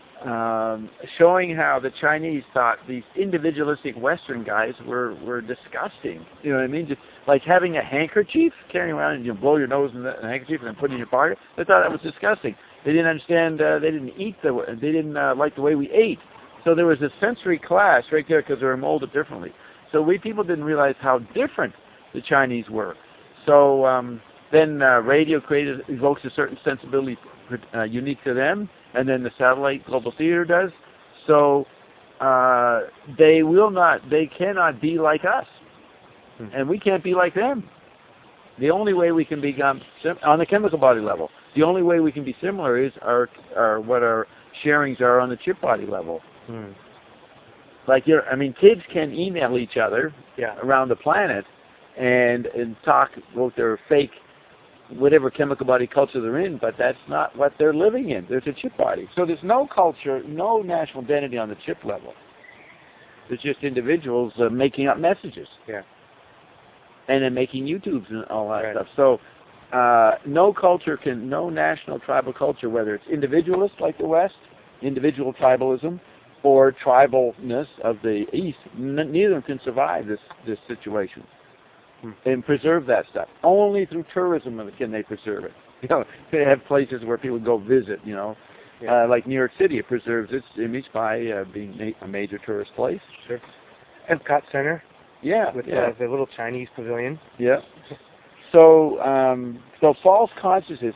Speaker 1: um, showing how the Chinese thought these individualistic Western guys were, were disgusting. You know what I mean? Just like having a handkerchief, carrying around and you blow your nose in the handkerchief and then put it in your pocket. They thought that was disgusting. They didn't understand. Uh, they didn't eat the. They didn't uh, like the way we ate. So there was a sensory clash right there because they were molded differently. So we people didn't realize how different the Chinese were. So um, then uh, radio created evokes a certain sensibility uh, unique to them, and then the satellite global theater does. So uh, they will not, they cannot be like us, mm-hmm. and we can't be like them. The only way we can become sim- on the chemical body level, the only way we can be similar is our, our what our sharings are on the chip body level.
Speaker 2: Mm.
Speaker 1: Like you're, I mean, kids can email each other
Speaker 2: yeah.
Speaker 1: around the planet and and talk about their fake, whatever chemical body culture they're in, but that's not what they're living in. There's a chip body, so there's no culture, no national identity on the chip level. There's just individuals uh, making up messages.
Speaker 2: Yeah.
Speaker 1: And then making YouTubes and all that
Speaker 2: right.
Speaker 1: stuff. So uh, no culture can, no national tribal culture, whether it's individualist like the West, individual tribalism, or tribalness of the East, n- neither of them can survive this, this situation hmm. and preserve that stuff. Only through tourism can they preserve it. You know, they have places where people go visit, you know. Yeah. Uh, like New York City, it preserves its image by uh, being ma- a major tourist place.
Speaker 2: Sure. Epcot Center.
Speaker 1: Yeah,
Speaker 2: with
Speaker 1: yeah.
Speaker 2: Uh, the little Chinese pavilion.
Speaker 1: Yeah. So, um, so false consciousness.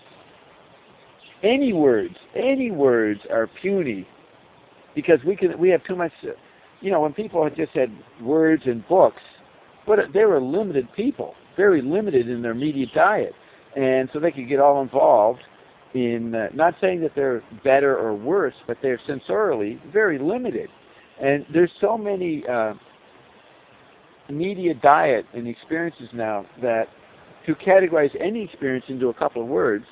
Speaker 1: Any words, any words are puny, because we can. We have too much. You know, when people had just had words and books, but they were limited people, very limited in their media diet, and so they could get all involved in. Uh, not saying that they're better or worse, but they're sensorially very limited, and there's so many. Uh, media diet and experiences now that to categorize any experience into a couple of words,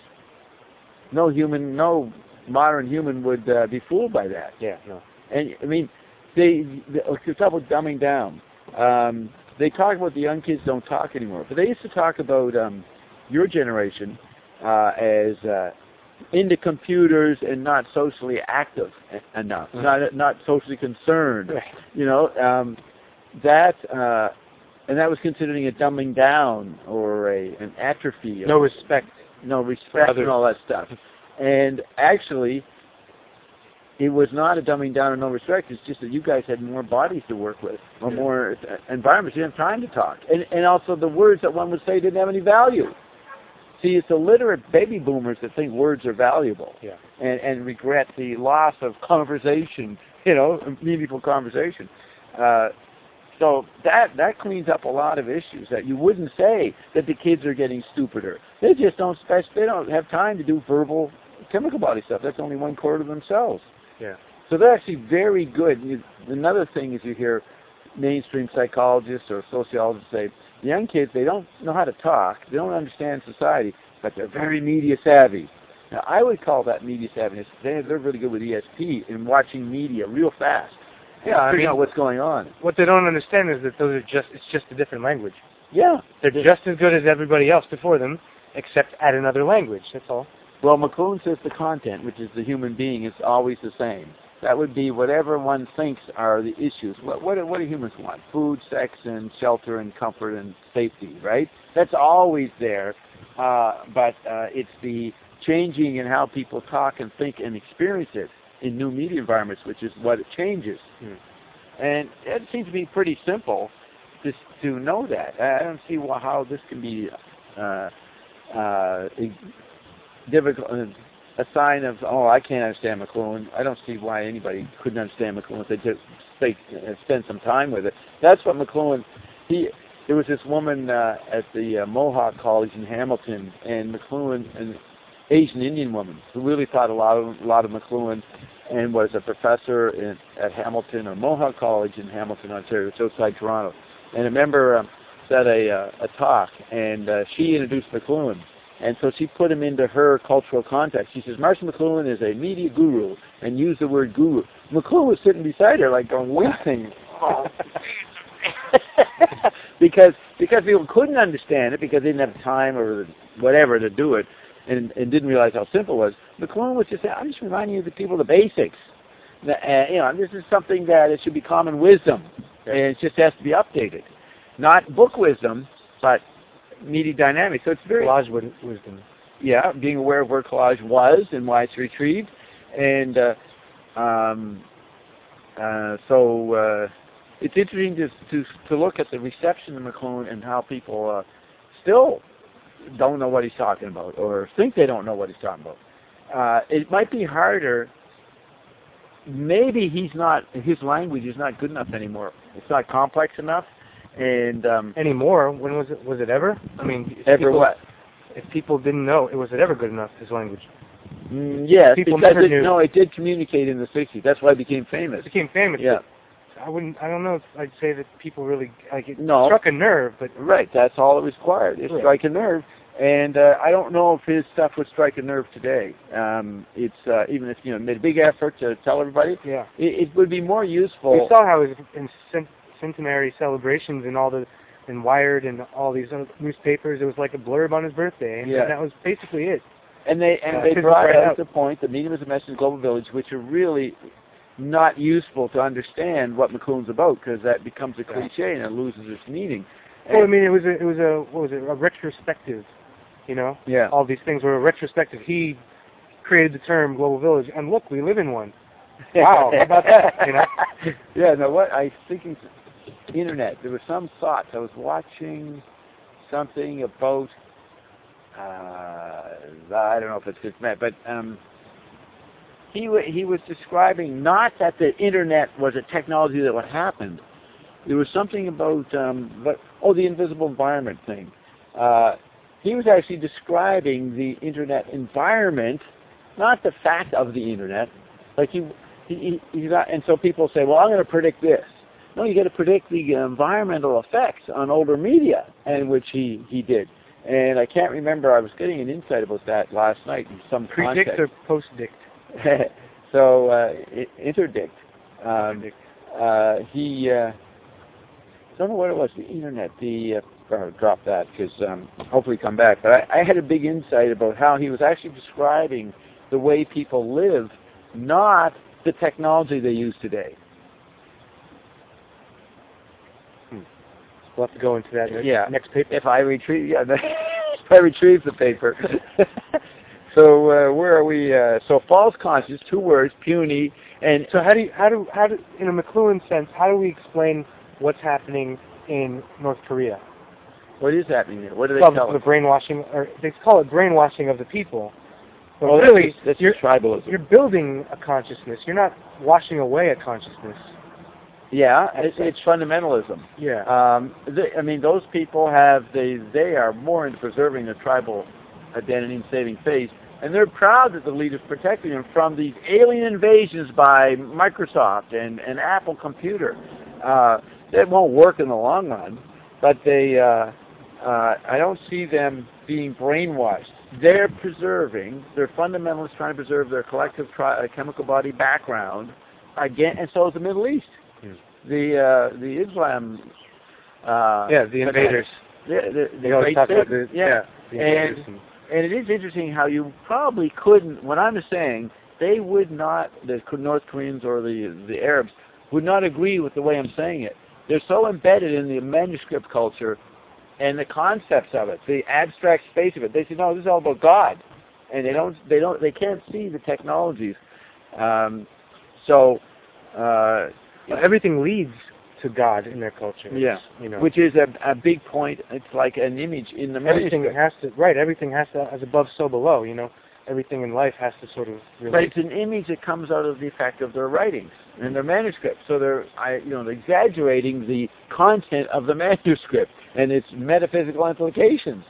Speaker 1: no human, no modern human would uh, be fooled by that.
Speaker 2: Yeah, no.
Speaker 1: And I mean, they, they it's about dumbing down. Um, they talk about the young kids don't talk anymore, but they used to talk about um, your generation uh, as uh, into computers and not socially active enough, mm-hmm. not not socially concerned. Right. You know. Um, That uh, and that was considering a dumbing down or a an atrophy.
Speaker 2: No respect,
Speaker 1: no respect, and all that stuff. And actually, it was not a dumbing down or no respect. It's just that you guys had more bodies to work with, or yeah. more environments. You didn't have time to talk, and and also the words that one would say didn't have any value. See, it's illiterate baby boomers that think words are valuable,
Speaker 2: yeah.
Speaker 1: and and regret the loss of conversation. You know, meaningful conversation. Uh, So that that cleans up a lot of issues that you wouldn't say that the kids are getting stupider. They just don't spec- they don't have time to do verbal chemical body stuff. That's only one quarter of themselves.
Speaker 2: Yeah.
Speaker 1: So they're actually very good. You, another thing is you hear mainstream psychologists or sociologists say, young kids, they don't know how to talk. They don't understand society, but they're very media savvy. Now, I would call that media savviness. They, they're really good with E S P in watching media real fast.
Speaker 2: Yeah, I
Speaker 1: figuring
Speaker 2: mean,
Speaker 1: out what's going on.
Speaker 2: What they don't understand is that those are just, it's just a different language.
Speaker 1: Yeah.
Speaker 2: They're just as good as everybody else before them, except at another language, that's all.
Speaker 1: Well, McLuhan says the content, which is the human being, is always the same. That would be whatever one thinks are the issues. What, what, what do humans want? Food, sex, and shelter, and comfort, and safety, right? That's always there, uh, but uh, it's the changing in how people talk and think and experience it in new media environments, which is what it changes. Hmm. And it seems to be pretty simple just to know that. I don't see how this can be uh, uh, difficult, a sign of, oh, I can't understand McLuhan. I don't see why anybody couldn't understand McLuhan if they just they, uh, spend some time with it. That's what McLuhan, he, there was this woman uh, at the uh, Mohawk College in Hamilton, and McLuhan, an Asian Indian woman, who really thought a lot of, a lot of McLuhan, and was a professor in, at Hamilton or Mohawk College in Hamilton, Ontario, it's outside Toronto. And I remember um, at a, uh, a talk, and uh, she introduced McLuhan. And so she put him into her cultural context. She says, Marshall McLuhan is a media guru, and used the word guru. McLuhan was sitting beside her like going, wincing. because because people couldn't understand it because they didn't have time or whatever to do it, and, and didn't realize how simple it was. McLuhan was just saying, I'm just reminding you the people the basics. Uh, you know, this is something that it should be common wisdom, and it just has to be updated. Not book wisdom, but media dynamics. So it's very
Speaker 2: collage wisdom.
Speaker 1: Yeah, being aware of where collage was and why it's retrieved, and uh, um, Uh, so uh, it's interesting to, to to look at the reception of McLuhan and how people uh, still don't know what he's talking about or think they don't know what he's talking about. Uh, it might be harder. Maybe he's not. His language is not good enough anymore. It's not complex enough. And um,
Speaker 2: anymore? When was it? Was it ever? I mean, if
Speaker 1: ever
Speaker 2: people,
Speaker 1: what?
Speaker 2: If people didn't know, it was it ever good enough? His language.
Speaker 1: Mm, yes,
Speaker 2: people
Speaker 1: because
Speaker 2: never
Speaker 1: it,
Speaker 2: knew.
Speaker 1: no, it did communicate in the sixties. That's why it became famous.
Speaker 2: It became famous.
Speaker 1: Yeah.
Speaker 2: I wouldn't. I don't know if I'd say that people really like it.
Speaker 1: No.
Speaker 2: Struck a nerve, but
Speaker 1: Right. That's all it required. It
Speaker 2: Right.
Speaker 1: strike a nerve. And uh, I don't know if his stuff would strike a nerve today. Um, it's uh, even if you know made a big effort to tell everybody.
Speaker 2: yeah.
Speaker 1: It, it would be more useful.
Speaker 2: We saw how his in cent- centenary celebrations and all the and Wired and all these other newspapers. It was like a blurb on his birthday, and
Speaker 1: Yeah.
Speaker 2: that was basically it.
Speaker 1: And they and
Speaker 2: Uh,
Speaker 1: they
Speaker 2: physics
Speaker 1: brought
Speaker 2: right
Speaker 1: out
Speaker 2: out.
Speaker 1: the point, the medium is a message in Global Village, which are really not useful to understand what McLuhan's about, because that becomes a cliche and it loses its meaning. And,
Speaker 2: Well, I mean, it was a, it was a what was it? A retrospective, you know.
Speaker 1: yeah.
Speaker 2: All these things were a retrospective. He created the term Global Village, and look, we live in one. Wow, how about that? You know.
Speaker 1: Yeah. No. What I thinking, internet. There were some thoughts. I was watching something about. Uh, I don't know if it's his met, but um, he w- he was describing not that the internet was a technology that what happened. There was something about um, but oh the invisible environment thing. Uh, he was actually describing the internet environment, not the fact of the internet. Like he he he's not, and so people say, well, I'm going to predict this. No, you got to predict the environmental effects on older media, and which he he did. And I can't remember. I was getting an insight about that last night in some
Speaker 2: Predict
Speaker 1: context.
Speaker 2: or post-dict?
Speaker 1: so uh, i- interdict. Um,
Speaker 2: Interdict.
Speaker 1: uh, he. Uh, I don't know what it was. The internet. The uh, oh, drop that because um, hopefully come back. But I, I had a big insight about how he was actually describing the way people live, not the technology they use today.
Speaker 2: We'll have to go into that next,
Speaker 1: Yeah.
Speaker 2: next paper.
Speaker 1: If I retrieve, yeah, if I retrieve the paper. so uh, where are we? Uh, so false conscious, two words, puny, and
Speaker 2: So how do you, how do how do in a McLuhan sense, how do we explain what's happening in North Korea?
Speaker 1: what is happening there? What do they
Speaker 2: Well,
Speaker 1: tell
Speaker 2: the
Speaker 1: us?
Speaker 2: brainwashing, or they call it brainwashing of the people. But
Speaker 1: Well,
Speaker 2: really,
Speaker 1: that's, that's
Speaker 2: you're
Speaker 1: tribalism.
Speaker 2: you're building a consciousness. You're not washing away a consciousness.
Speaker 1: Yeah, it's, it's fundamentalism.
Speaker 2: Yeah.
Speaker 1: Um, they, I mean, those people have they they are more into preserving their tribal identity and saving face, and they're proud that the leaders protecting them from these alien invasions by Microsoft and, and Apple Computer. Uh, that won't work in the long run, but they uh, uh, I don't see them being brainwashed. They're preserving. They're fundamentalists trying to preserve their collective tri- uh, chemical body background again, and so is the Middle East. The uh, the Islam. Uh,
Speaker 2: yeah, the invaders.
Speaker 1: The, the, the
Speaker 2: They always
Speaker 1: great
Speaker 2: talk about
Speaker 1: statement.
Speaker 2: the,
Speaker 1: yeah.
Speaker 2: yeah, the invaders
Speaker 1: And,
Speaker 2: and-
Speaker 1: and it is interesting how you probably couldn't. What I'm saying, they would not. The North Koreans or the the Arabs would not agree with the way I'm saying it. They're so embedded in the manuscript culture and the concepts of it, the abstract space of it. They say, no, this is all about God, and they don't. They don't. They can't see the technologies. Um, so. Uh,
Speaker 2: everything leads to God in their culture.
Speaker 1: Yeah,
Speaker 2: you know,
Speaker 1: which is a, a big point. It's like an image in the
Speaker 2: everything
Speaker 1: manuscript.
Speaker 2: has to right. Everything has to, as above, so below. You know, everything in life has to sort of
Speaker 1: But
Speaker 2: relate.
Speaker 1: it's an image that comes out of the effect of their writings and their manuscripts. So they're, I, you know, they're exaggerating the content of the manuscript and its metaphysical implications.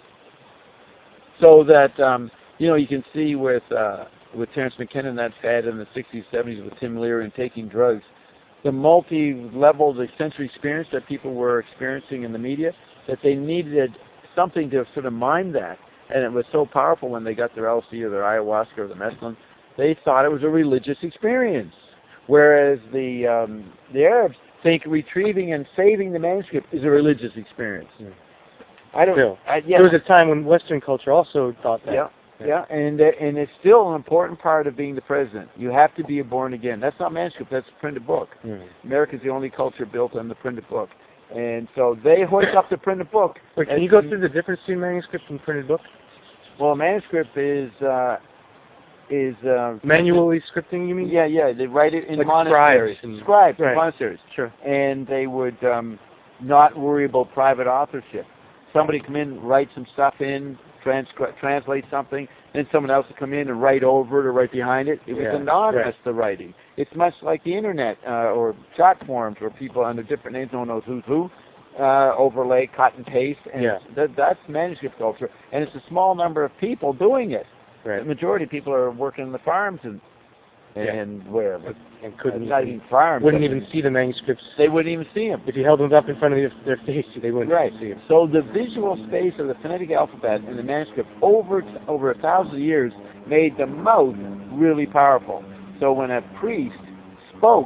Speaker 1: So that um, you know, you can see with uh, with Terence McKenna that fad in the sixties, seventies with Tim Leary and taking drugs, the multi-level, the sensory experience that people were experiencing in the media, that they needed something to sort of mime that. And it was so powerful when they got their L S D or their ayahuasca or the mescaline, they thought it was a religious experience. Whereas the um, the Arabs think retrieving and saving the manuscript is a religious experience.
Speaker 2: Yeah.
Speaker 1: I don't
Speaker 2: Still.
Speaker 1: I, yeah.
Speaker 2: There was a time when Western culture also thought that.
Speaker 1: Yeah, yeah, and uh, and it's still an important part of being the president. You have to be a born again. That's not manuscript. That's a printed book.
Speaker 2: Mm.
Speaker 1: America's the only culture built on the printed book, and so they hoist up the printed book.
Speaker 2: Wait, can you go through the difference between manuscript and printed book?
Speaker 1: Well, a manuscript is uh, is uh,
Speaker 2: manually scripting. You mean?
Speaker 1: Yeah, yeah. They write it in
Speaker 2: like
Speaker 1: monasteries,
Speaker 2: scribes, and,
Speaker 1: scribes,
Speaker 2: right.
Speaker 1: in monasteries,
Speaker 2: Sure.
Speaker 1: and they would um, not worry about private authorship. Somebody come in, write some stuff in, transcri- translate something, then someone else would come in and write over it or write behind it. It was
Speaker 2: Yeah,
Speaker 1: anonymous,
Speaker 2: right.
Speaker 1: the writing. It's much like the internet uh, or chat forums where people under different names, no one knows who's who, uh, overlay, cut and paste, and
Speaker 2: Yeah.
Speaker 1: that, that's manuscript culture. And it's a small number of people doing it.
Speaker 2: Right.
Speaker 1: The majority of people are working in the farms and and
Speaker 2: yeah.
Speaker 1: wherever.
Speaker 2: And couldn't
Speaker 1: not
Speaker 2: even,
Speaker 1: even farms.
Speaker 2: wouldn't even see the manuscripts.
Speaker 1: They wouldn't even see them.
Speaker 2: If you held them up in front of their, their face, they wouldn't
Speaker 1: right.
Speaker 2: see them.
Speaker 1: So the visual space of the phonetic alphabet and the manuscript over over a thousand years made the mouth really powerful. So when a priest spoke,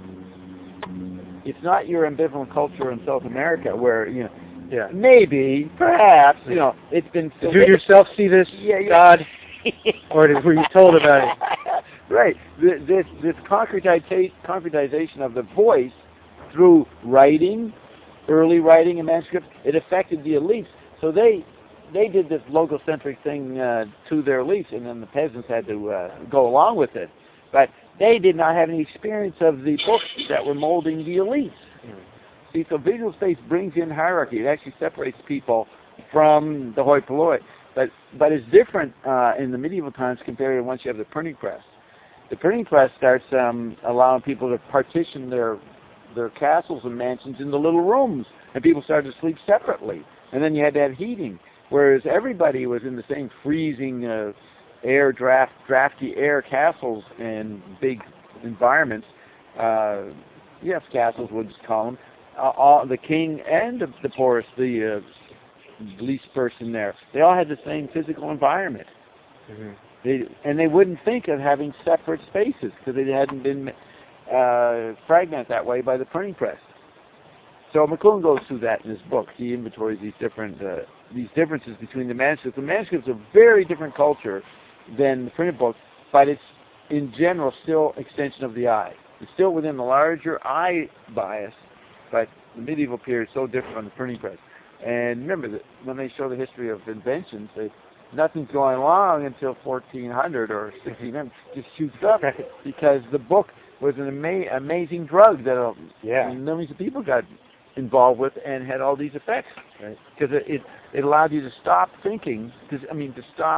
Speaker 1: it's not your ambivalent culture in South America where, you know,
Speaker 2: yeah.
Speaker 1: maybe, perhaps, you know, it's been...
Speaker 2: Did you yourself see this,
Speaker 1: yeah, yeah.
Speaker 2: God? Or did, were you told about it?
Speaker 1: Right. This, this concretization, concretization of the voice through writing, early writing and manuscript, it affected the elites. So they they did this logocentric thing uh, to their elites, and then the peasants had to uh, go along with it. But they did not have any experience of the books that were molding the elites. Mm. See, so visual space brings in hierarchy. It actually separates people from the hoi polloi. But but it's different uh, in the medieval times compared to once you have the printing press. The printing press starts um, allowing people to partition their their castles and mansions into little rooms, and people started to sleep separately. And then you had to have heating, whereas everybody was in the same freezing uh, air draft, drafty air castles and big environments. Uh, yes, castles would just call them. Uh, all, the king and the, the poorest, the uh, least person there, they all had the same physical environment.
Speaker 2: Mm-hmm.
Speaker 1: They, and they wouldn't think of having separate spaces because they hadn't been uh, fragmented that way by the printing press. So McLuhan goes through that in his book. He inventories these different uh, these differences between the manuscripts. The manuscripts are a very different culture than the printed book, but it's in general still extension of the eye. It's still within the larger eye bias, but the medieval period is so different from the printing press. And remember that when they show the history of inventions, they, nothing's going along until fourteen hundred or sixteen hundred. Just shoots up because the book was an ama- amazing drug that uh,
Speaker 2: yeah.
Speaker 1: millions of people got involved with and had all these effects. Because right? it, it it allowed you to stop thinking. Because I mean, to stop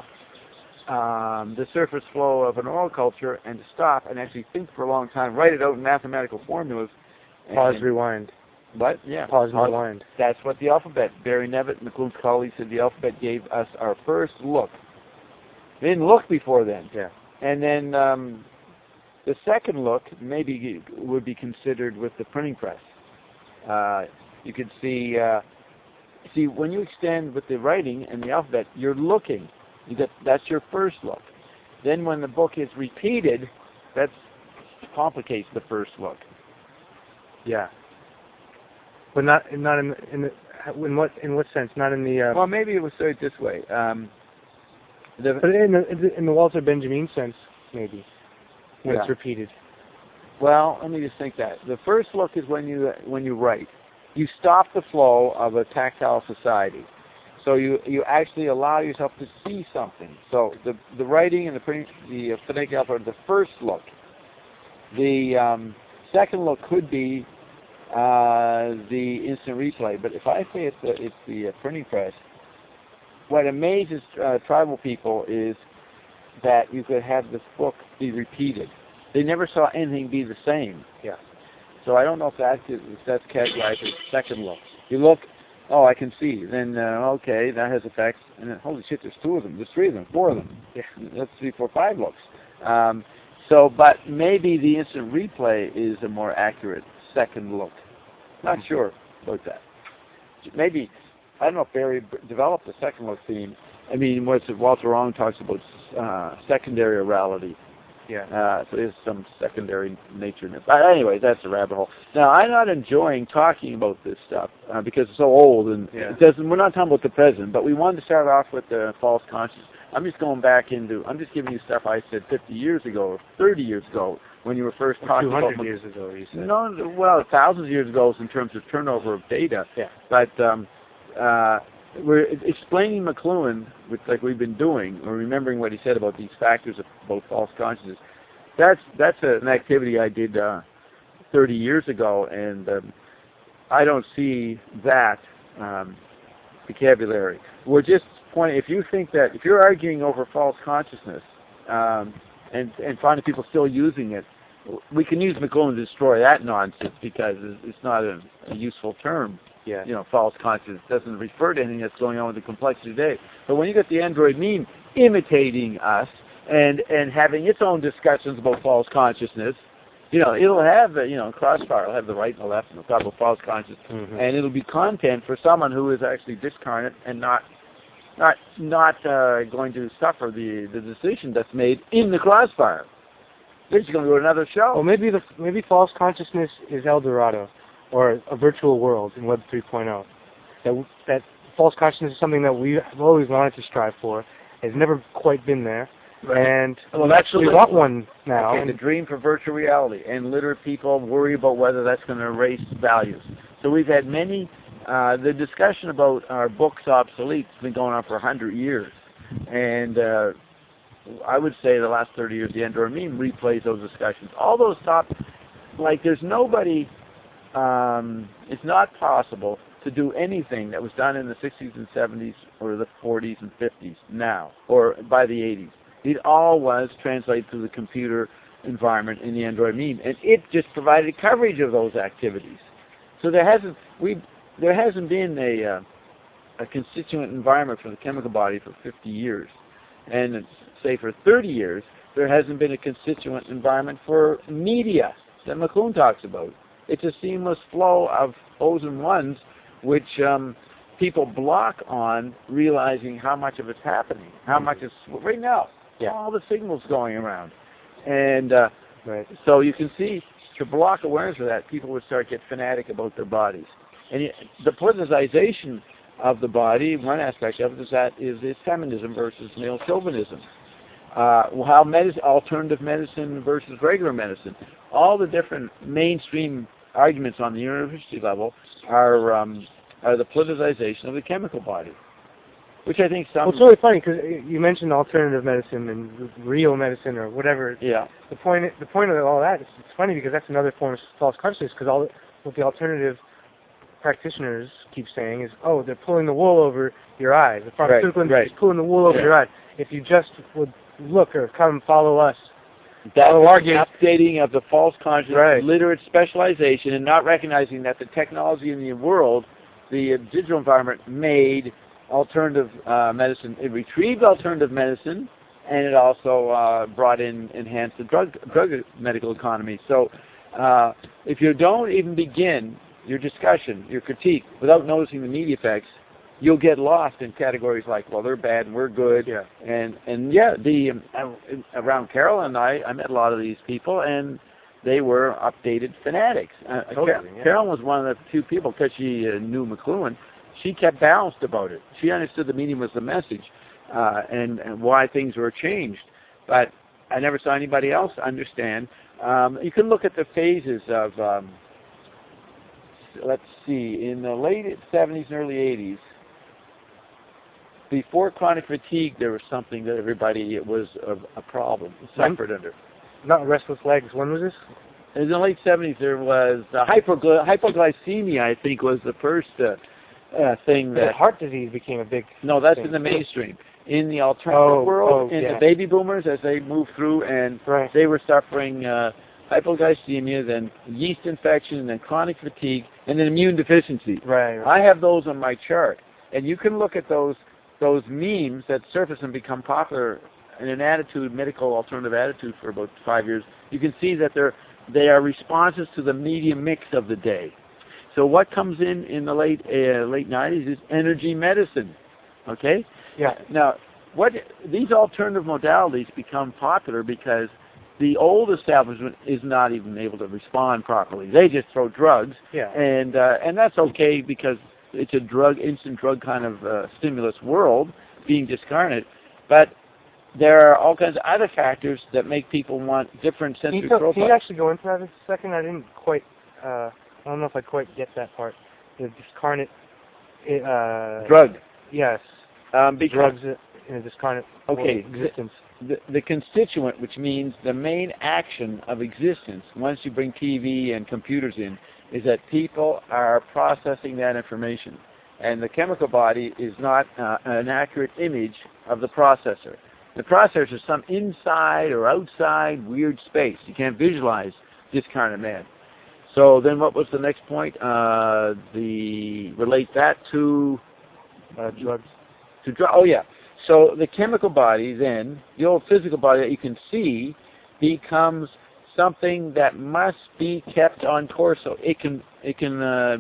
Speaker 1: um, the surface flow of an oral culture and to stop and actually think for a long time, write it out in mathematical formulas.
Speaker 2: Pause, rewind.
Speaker 1: But yeah,
Speaker 2: pause and rewind.
Speaker 1: That's what the alphabet. Barry Nevitt, McLuhan's colleague, said the alphabet gave us our first look. We didn't look before then.
Speaker 2: Yeah.
Speaker 1: And then um, the second look maybe would be considered with the printing press. Uh, you could see, uh, see when you extend with the writing and the alphabet, you're looking. You get, that's your first look. Then when the book is repeated, that complicates the first look.
Speaker 2: Yeah. But not not in in the, in what in what sense? Not in the. Uh,
Speaker 1: well, maybe it was said this way. Um, the,
Speaker 2: but in the in the Walter Benjamin sense, maybe when
Speaker 1: yeah.
Speaker 2: it's repeated.
Speaker 1: Well, let me just think that the first look is when you when you write. You stop the flow of a tactile society, so you you actually allow yourself to see something. So the the writing and the printing, the uh, phonetic alphabet are the first look. The um, second look could be Uh, the instant replay, but if I say it's the, it's the uh, printing press, what amazes uh, tribal people is that you could have this book be repeated. They never saw anything be the same.
Speaker 2: Yeah.
Speaker 1: So I don't know if that's if that's categorized as second look. You look, oh, I can see. Then uh, okay, that has effects. And then holy shit, there's two of them, there's three of them, four of them.
Speaker 2: Yeah.
Speaker 1: That's three, four, five looks. Um, so, but maybe the instant replay is a more accurate second look. Not sure about that. Maybe, I don't know if Barry developed the second look theme. I mean, what's it, Walter Wrong talks about uh, secondary orality.
Speaker 2: Yeah.
Speaker 1: Uh, so there's some secondary nature in it. But anyway, that's a rabbit hole. Now, I'm not enjoying talking about this stuff uh, because it's so old and
Speaker 2: yeah.
Speaker 1: it doesn't. We're not talking about the present, but we wanted to start off with the false consciousness. I'm just going back into. I'm just giving you stuff I said fifty years ago or thirty years ago when you were first talking about.
Speaker 2: two hundred years ago, you said.
Speaker 1: No, well, thousands of years ago in terms of turnover of data.
Speaker 2: Yeah.
Speaker 1: But um, uh, we're explaining McLuhan, which like we've been doing, or remembering what he said about these factors of both false consciousness. That's that's a, an activity I did uh, thirty years ago, and um, I don't see that um, vocabulary. We're just pointing. If you think that if you're arguing over false consciousness um, and and finding people still using it, we can use McLuhan to destroy that nonsense because it's not a, a useful term.
Speaker 2: Yeah.
Speaker 1: You know, false consciousness doesn't refer to anything that's going on with the complexity today. But when you get the Android meme imitating us and and having its own discussions about false consciousness, you know, it'll have, uh, you know, Crossfire will have the right and the left and it'll talk about false consciousness, mm-hmm. and it'll be content for someone who is actually discarnate and not not not uh, going to suffer the the decision that's made in the Crossfire. They're just going to do another show.
Speaker 2: Well, maybe the maybe false consciousness is El Dorado, or a virtual world in Web three point oh. That that false consciousness is something that we've always wanted to strive for. It's never quite been there, right. and
Speaker 1: well, that's
Speaker 2: we want one now.
Speaker 1: Okay,
Speaker 2: and
Speaker 1: the dream for virtual reality, and literate people worry about whether that's going to erase values. So we've had many. Uh, the discussion about our books obsolete has been going on for a hundred years, and. Uh, I would say the last thirty years, the Android meme replays those discussions. All those top, like there's nobody, um, it's not possible to do anything that was done in the sixties and seventies or the forties and fifties now, or by the eighties. It all was translated through the computer environment in the Android meme, and it just provided coverage of those activities. So there hasn't, we, there hasn't been a, uh, a constituent environment for the chemical body for fifty years. And it's, say for thirty years, there hasn't been a constituent environment for media that McLuhan talks about. It's a seamless flow of O's and ones, which um, people block on realizing how much of it's happening, how much is right now. Yeah. All the signals going around, and uh, right. So you can see to block awareness of that, people would start to get fanatic about their bodies, and it, the politicization of the body. One aspect of it is that is, is feminism versus male chauvinism. Uh, how medicine, alternative medicine versus regular medicine. All the different mainstream arguments on the university level are um, are the politicization of the chemical body, which I think some.
Speaker 2: Well, it's really funny because you mentioned alternative medicine and real medicine or whatever.
Speaker 1: Yeah.
Speaker 2: The point the point of all that is it's funny because that's another form of false consciousness because all what the alternative practitioners keep saying is, oh, they're pulling the wool over your eyes. The pharmaceutical
Speaker 1: right,
Speaker 2: industry is pulling the wool over
Speaker 1: yeah.
Speaker 2: your eyes. If you just would look or come follow us.
Speaker 1: That's an updating of the false consciousness,
Speaker 2: right.
Speaker 1: literate specialization, and not recognizing that the technology in the world, the uh, digital environment, made alternative uh, medicine. It retrieved alternative medicine, and it also uh, brought in, enhanced the drug, drug medical economy. So uh, if you don't even begin your discussion, your critique, without noticing the media effects, you'll get lost in categories like, well, they're bad and we're good.
Speaker 2: Yeah.
Speaker 1: And, and yeah, the um, around Carol and I, I met a lot of these people, and they were updated fanatics. Uh,
Speaker 2: totally,
Speaker 1: Car-
Speaker 2: yeah.
Speaker 1: Carol was one of the few people, because she uh, knew McLuhan, she kept balanced about it. She understood the meaning was the message uh, and, and why things were changed. But I never saw anybody else understand. Um, you can look at the phases of... Um, let's see, in the late seventies and early eighties, before chronic fatigue, there was something that everybody, it was a, a problem, suffered under.
Speaker 2: Not restless legs. When was this?
Speaker 1: In the late seventies, there was uh, hypogly- hypoglycemia, I think, was the first uh, uh, thing that...
Speaker 2: Heart disease became a big
Speaker 1: No, that's
Speaker 2: thing.
Speaker 1: in the mainstream. In the alternative
Speaker 2: oh,
Speaker 1: world,
Speaker 2: oh,
Speaker 1: in
Speaker 2: yeah.
Speaker 1: the baby boomers, as they moved through, and
Speaker 2: right.
Speaker 1: they were suffering... Uh, hypoglycemia, then yeast infection, then chronic fatigue, and then immune deficiency.
Speaker 2: Right, right.
Speaker 1: I have those on my chart, and you can look at those those memes that surface and become popular in an attitude, medical alternative attitude, for about five years. You can see that they're they are responses to the media mix of the day. So what comes in in the late uh, late nineties is energy medicine. Okay.
Speaker 2: Yeah.
Speaker 1: Now, what these alternative modalities become popular because the old establishment is not even able to respond properly. They just throw drugs,
Speaker 2: yeah.
Speaker 1: and uh, and that's okay because it's a drug, instant drug kind of uh, stimulus world, being discarnate. But there are all kinds of other factors that make people want different sensory
Speaker 2: can you,
Speaker 1: profiles.
Speaker 2: Can you actually go into that a second? I didn't quite, uh, I don't know if I quite get that part. The discarnate... Uh,
Speaker 1: drug.
Speaker 2: Yes.
Speaker 1: Um, because,
Speaker 2: drugs in a discarnate
Speaker 1: okay,
Speaker 2: existence.
Speaker 1: The, the constituent, which means the main action of existence, once you bring T V and computers in, is that people are processing that information. And the chemical body is not uh, an accurate image of the processor. The processor is some inside or outside weird space. You can't visualize discarnate man. So then what was the next point? Uh, the relate that to
Speaker 2: uh, drugs.
Speaker 1: To dr- oh, yeah. So the chemical body then, the old physical body that you can see, becomes something that must be kept on course. So it can it can uh,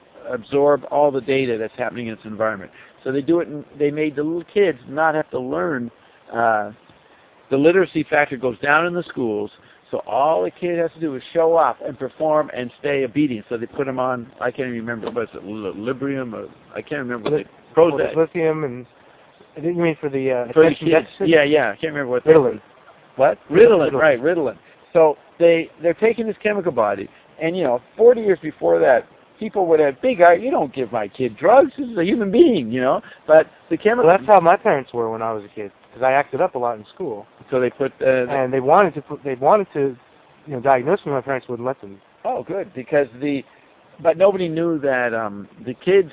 Speaker 1: absorb all the data that's happening in its environment. So they do it. In, they made the little kids not have to learn. Uh, the literacy factor goes down in the schools. So all the kid has to do is show up and perform and stay obedient. So they put them on. I can't even remember what is it, Librium. Or, I can't remember what they. Prozac.
Speaker 2: Lithium and. I didn't mean for the uh,
Speaker 1: for the
Speaker 2: attention
Speaker 1: kids.
Speaker 2: deficit?
Speaker 1: Yeah, yeah. I can't remember what.
Speaker 2: Ritalin.
Speaker 1: What? Ritalin,
Speaker 2: Ritalin.
Speaker 1: right? Ritalin. So they they're taking this chemical body, and you know, forty years before that, people would have big eye. You don't give my kid drugs. This is a human being, you know. But the chemical.
Speaker 2: Well, that's how my parents were when I was a kid, because I acted up a lot in school.
Speaker 1: So they put. Uh,
Speaker 2: and they wanted to put. They wanted to, you know, diagnose me. My parents wouldn't let them.
Speaker 1: Oh, good, because the. But nobody knew that um, the kids,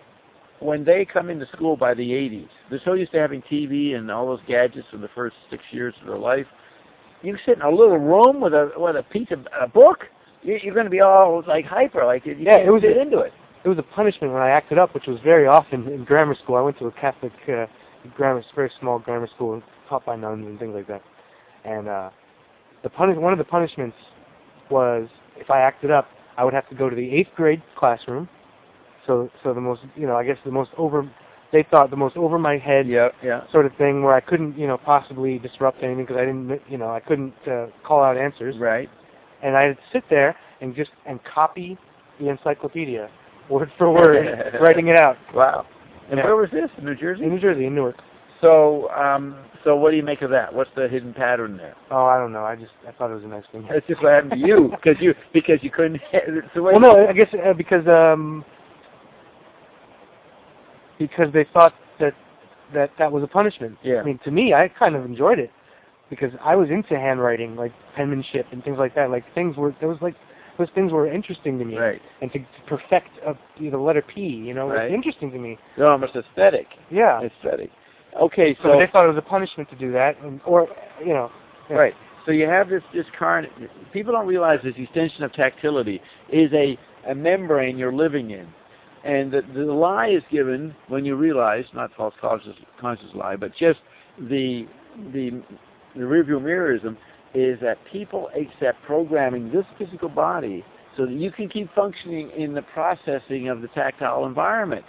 Speaker 1: when they come into school by the eighties, they're so used to having T V and all those gadgets for the first six years of their life. You sit in a little room with a with a piece of a book. You're going to be all like hyper, like you
Speaker 2: yeah,
Speaker 1: can't
Speaker 2: it was
Speaker 1: get
Speaker 2: a,
Speaker 1: into it.
Speaker 2: It was a punishment when I acted up, which was very often in grammar school. I went to a Catholic uh, grammar, very small grammar school, taught by nuns and things like that. And uh, the punish one of the punishments was if I acted up, I would have to go to the eighth grade classroom. So, so the most, you know, I guess the most over, they thought the most over my head
Speaker 1: yeah, yeah.
Speaker 2: sort of thing, where I couldn't, you know, possibly disrupt anything because I didn't, you know, I couldn't uh, call out answers.
Speaker 1: Right.
Speaker 2: And I'd sit there and just and copy the encyclopedia word for word, writing it out.
Speaker 1: Wow. And
Speaker 2: yeah.
Speaker 1: where was this? In New Jersey?
Speaker 2: In New Jersey, in Newark.
Speaker 1: So, um, so what do you make of that? What's the hidden pattern there?
Speaker 2: Oh, I don't know. I just I thought it was a nice thing.
Speaker 1: It's just what happened to you because you because you couldn't. It's the way
Speaker 2: well, no, I guess uh, because um, because they thought that that that was a punishment.
Speaker 1: Yeah.
Speaker 2: I mean, to me, I kind of enjoyed it because I was into handwriting, like penmanship and things like that. Like things were there was like those things were interesting to me.
Speaker 1: Right.
Speaker 2: And to, to perfect a, you know, the letter P, you know,
Speaker 1: right.
Speaker 2: was interesting to me.
Speaker 1: They're almost aesthetic.
Speaker 2: Yeah.
Speaker 1: Aesthetic. Okay, so,
Speaker 2: so they thought it was a punishment to do that, and, or you know. Yeah.
Speaker 1: Right. So you have this this carn. People don't realize this extension of tactility is a, a membrane you're living in, and the, the lie is given when you realize, not false conscious conscious lie, but just the the the rearview mirrorism is that people accept programming this physical body so that you can keep functioning in the processing of the tactile environment.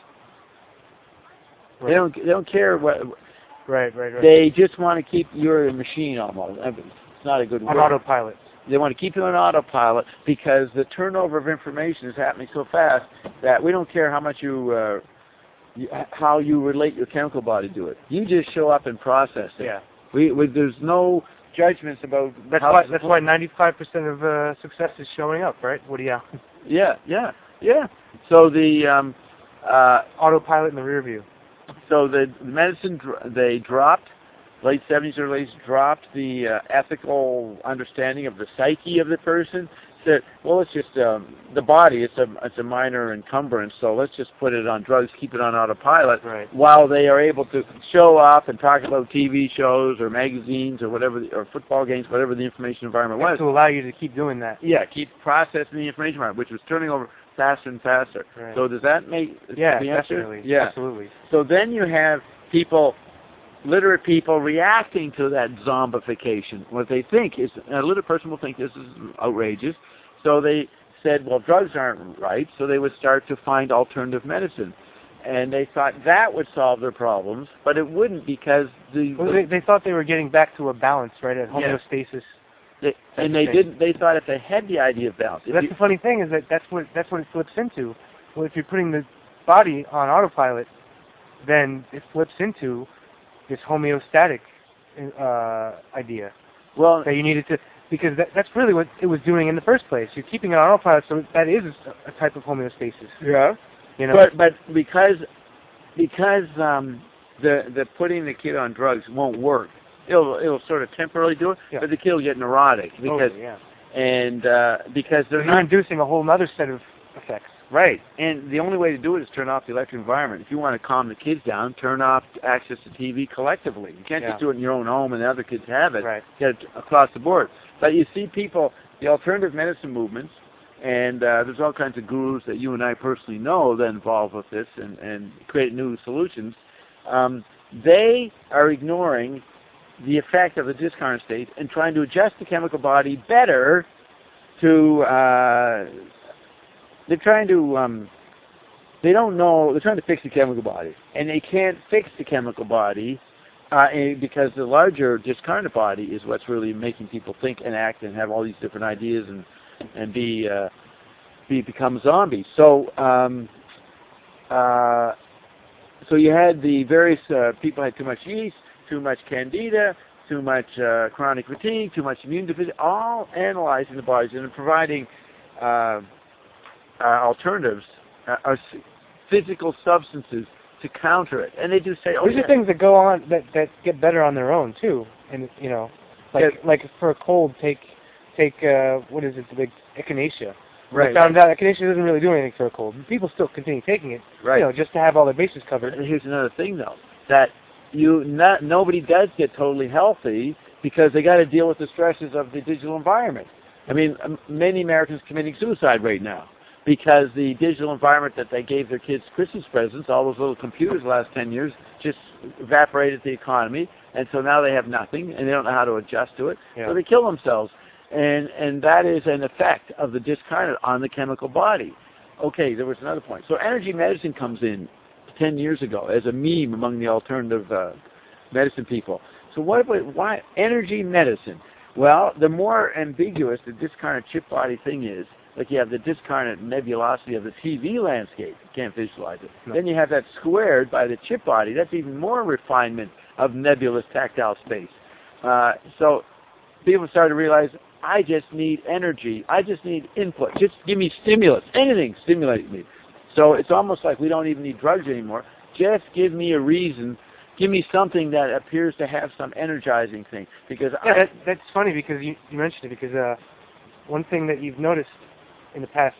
Speaker 1: Right. They don't they don't care what.
Speaker 2: Right, right, right.
Speaker 1: They just want to keep your machine almost. It's not a good word.
Speaker 2: On autopilot.
Speaker 1: They want to keep you on autopilot because the turnover of information is happening so fast that we don't care how much you, uh, you how you relate your chemical body to it. You just show up and process it.
Speaker 2: Yeah.
Speaker 1: We, we there's no judgments about.
Speaker 2: That's
Speaker 1: how
Speaker 2: why that's why ninety-five percent of uh, success is showing up, right? Woody Allen.
Speaker 1: Yeah, yeah, yeah. So the um, uh,
Speaker 2: autopilot in the rear view.
Speaker 1: So the medicine, they dropped, late seventies, early eighties, dropped the uh, ethical understanding of the psyche of the person. Said, well, it's just um, the body. It's a it's a minor encumbrance, so let's just put it on drugs, keep it on autopilot,
Speaker 2: right.
Speaker 1: while they are able to show up and talk about T V shows or magazines or whatever, the, or football games, whatever the information environment was.
Speaker 2: To allow you to keep doing that.
Speaker 1: Yeah, keep processing the information environment, which was turning over faster and faster.
Speaker 2: Right.
Speaker 1: So does that make
Speaker 2: yeah,
Speaker 1: the answer?
Speaker 2: definitely.
Speaker 1: Yeah,
Speaker 2: absolutely.
Speaker 1: So then you have people, literate people, reacting to that zombification. What they think is, a literate person will think this is outrageous. So they said, well, drugs aren't right, so they would start to find alternative medicine. And they thought that would solve their problems, but it wouldn't because the...
Speaker 2: Well, they, they thought they were getting back to a balance, right, at homeostasis.
Speaker 1: Yeah. They, and they didn't. They thought if they had the idea of balance...
Speaker 2: That's
Speaker 1: you,
Speaker 2: the funny thing is that that's what, that's what it flips into. Well, if you're putting the body on autopilot, then it flips into this homeostatic uh, idea.
Speaker 1: Well,
Speaker 2: that you needed to... Because that, that's really what it was doing in the first place. You're keeping it on autopilot, so that is a, a type of homeostasis.
Speaker 1: Yeah.
Speaker 2: You know?
Speaker 1: But but because because um, the the putting the kid on drugs won't work. It'll it'll sort of temporarily do it,
Speaker 2: Yeah.
Speaker 1: but the kid will get neurotic because
Speaker 2: Totally, yeah.
Speaker 1: and uh, because they're
Speaker 2: You're
Speaker 1: not
Speaker 2: inducing a whole other set of effects.
Speaker 1: right. And the only way to do it is turn off the electric environment. If you want to calm the kids down, turn off access to T V collectively. You can't
Speaker 2: Yeah.
Speaker 1: just do it in your own home and the other kids have it.
Speaker 2: Right.
Speaker 1: You get it across the board. But you see people, the alternative medicine movements, and uh, there's all kinds of gurus that you and I personally know that involved with this and, and create new solutions. Um, they are ignoring the effect of the discarnate state and trying to adjust the chemical body better to, uh, they're trying to, um, they don't know, they're trying to fix the chemical body. And they can't fix the chemical body uh, and because the larger discarnate body is what's really making people think and act and have all these different ideas and, and be, uh, be become zombies. So, um, uh, so you had the various uh, people had too much yeast, too much candida, too much uh, chronic fatigue, too much immune deficiency, all analyzing the bodies and providing uh, uh, alternatives, uh, or physical substances to counter it. And they do say, oh,
Speaker 2: These
Speaker 1: yeah.
Speaker 2: are things that go on that that get better on their own too. And you know, like
Speaker 1: Yeah.
Speaker 2: like for a cold, take take uh, what is it, the big echinacea.
Speaker 1: Right.
Speaker 2: I found out echinacea doesn't really do anything for a cold. People still continue taking it,
Speaker 1: Right.
Speaker 2: you know, just to have all their bases covered.
Speaker 1: And here's another thing, though, that you not nobody does get totally healthy because they got to deal with the stresses of the digital environment. I mean, um, many Americans committing suicide right now because the digital environment that they gave their kids Christmas presents, all those little computers the last ten years, just evaporated the economy, and so now they have nothing, and they don't know how to adjust to it,
Speaker 2: Yeah.
Speaker 1: so they kill themselves. And and that is an effect of the discarnate on the chemical body. Okay, there was another point. So energy medicine comes in ten years ago as a meme among the alternative uh, medicine people. So what about, why energy medicine? Well, the more ambiguous the discarnate chip body thing is, like you have the discarnate nebulosity of the T V landscape, you can't visualize it.
Speaker 2: No.
Speaker 1: Then you have that squared by the chip body, that's even more refinement of nebulous tactile space. Uh, so people started to realize, I just need energy. I just need input. Just give me stimulus. Anything stimulate me. So it's almost like we don't even need drugs anymore. Just give me a reason. Give me something that appears to have some energizing thing. Because
Speaker 2: Yeah,
Speaker 1: I,
Speaker 2: that, that's funny because you, you mentioned it because uh, one thing that you've noticed in the past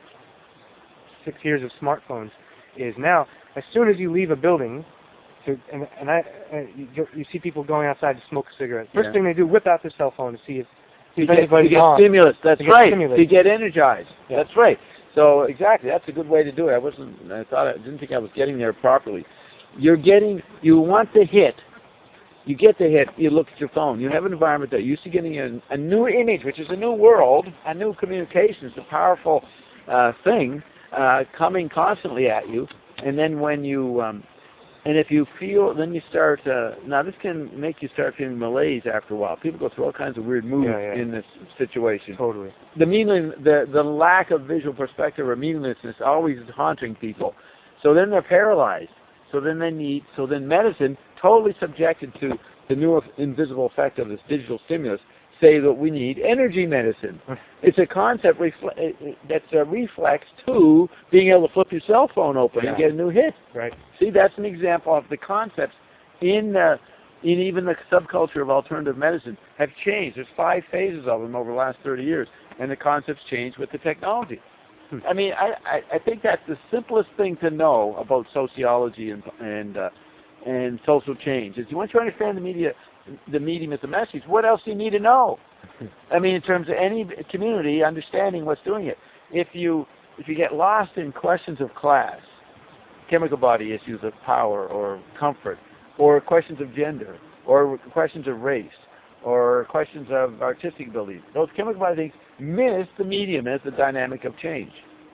Speaker 2: six years of smartphones is now, as soon as you leave a building, to, and, and I, uh, you, you see people going outside to smoke a cigarette. First
Speaker 1: Yeah.
Speaker 2: thing they do, whip out their cell phone to see if, see
Speaker 1: to
Speaker 2: if
Speaker 1: get, to
Speaker 2: anybody's
Speaker 1: get
Speaker 2: on.
Speaker 1: stimulus. That's
Speaker 2: To get
Speaker 1: right.
Speaker 2: stimulated.
Speaker 1: To get energized.
Speaker 2: Yeah.
Speaker 1: That's right. So exactly, that's a good way to do it. I wasn't. I thought I didn't think I was getting there properly. You're getting. You want the hit. You get the hit. You look at your phone. You have an environment that you're used to getting a, a new image, which is a new world, a new communications, a powerful uh, thing uh, coming constantly at you. And then when you um, and if you feel, then you start, uh, now this can make you start feeling malaise after a while. People go through all kinds of weird moods
Speaker 2: Yeah, yeah.
Speaker 1: in this situation.
Speaker 2: Totally.
Speaker 1: The meaning, the, the lack of visual perspective or meaninglessness always is haunting people. So then they're paralyzed. So then they need, so then medicine, totally subjected to the new invisible effect of this digital stimulus, say that we need energy medicine. It's a concept refle- that's a reflex to being able to flip your cell phone open
Speaker 2: Yeah.
Speaker 1: and get a new hit.
Speaker 2: Right.
Speaker 1: See, that's an example of the concepts in uh, in even the subculture of alternative medicine have changed. There's five phases of them over the last thirty years, and the concepts change with the technology.
Speaker 2: Hmm.
Speaker 1: I mean, I, I, I think that's the simplest thing to know about sociology and and uh, and social change. Is once you understand the media, the medium is the message. What else do you need to know? I mean, in terms of any community, understanding what's doing it. If you if you get lost in questions of class, chemical body issues of power or comfort, or questions of gender, or questions of race, or questions of artistic ability, those chemical body things miss the medium as the dynamic of change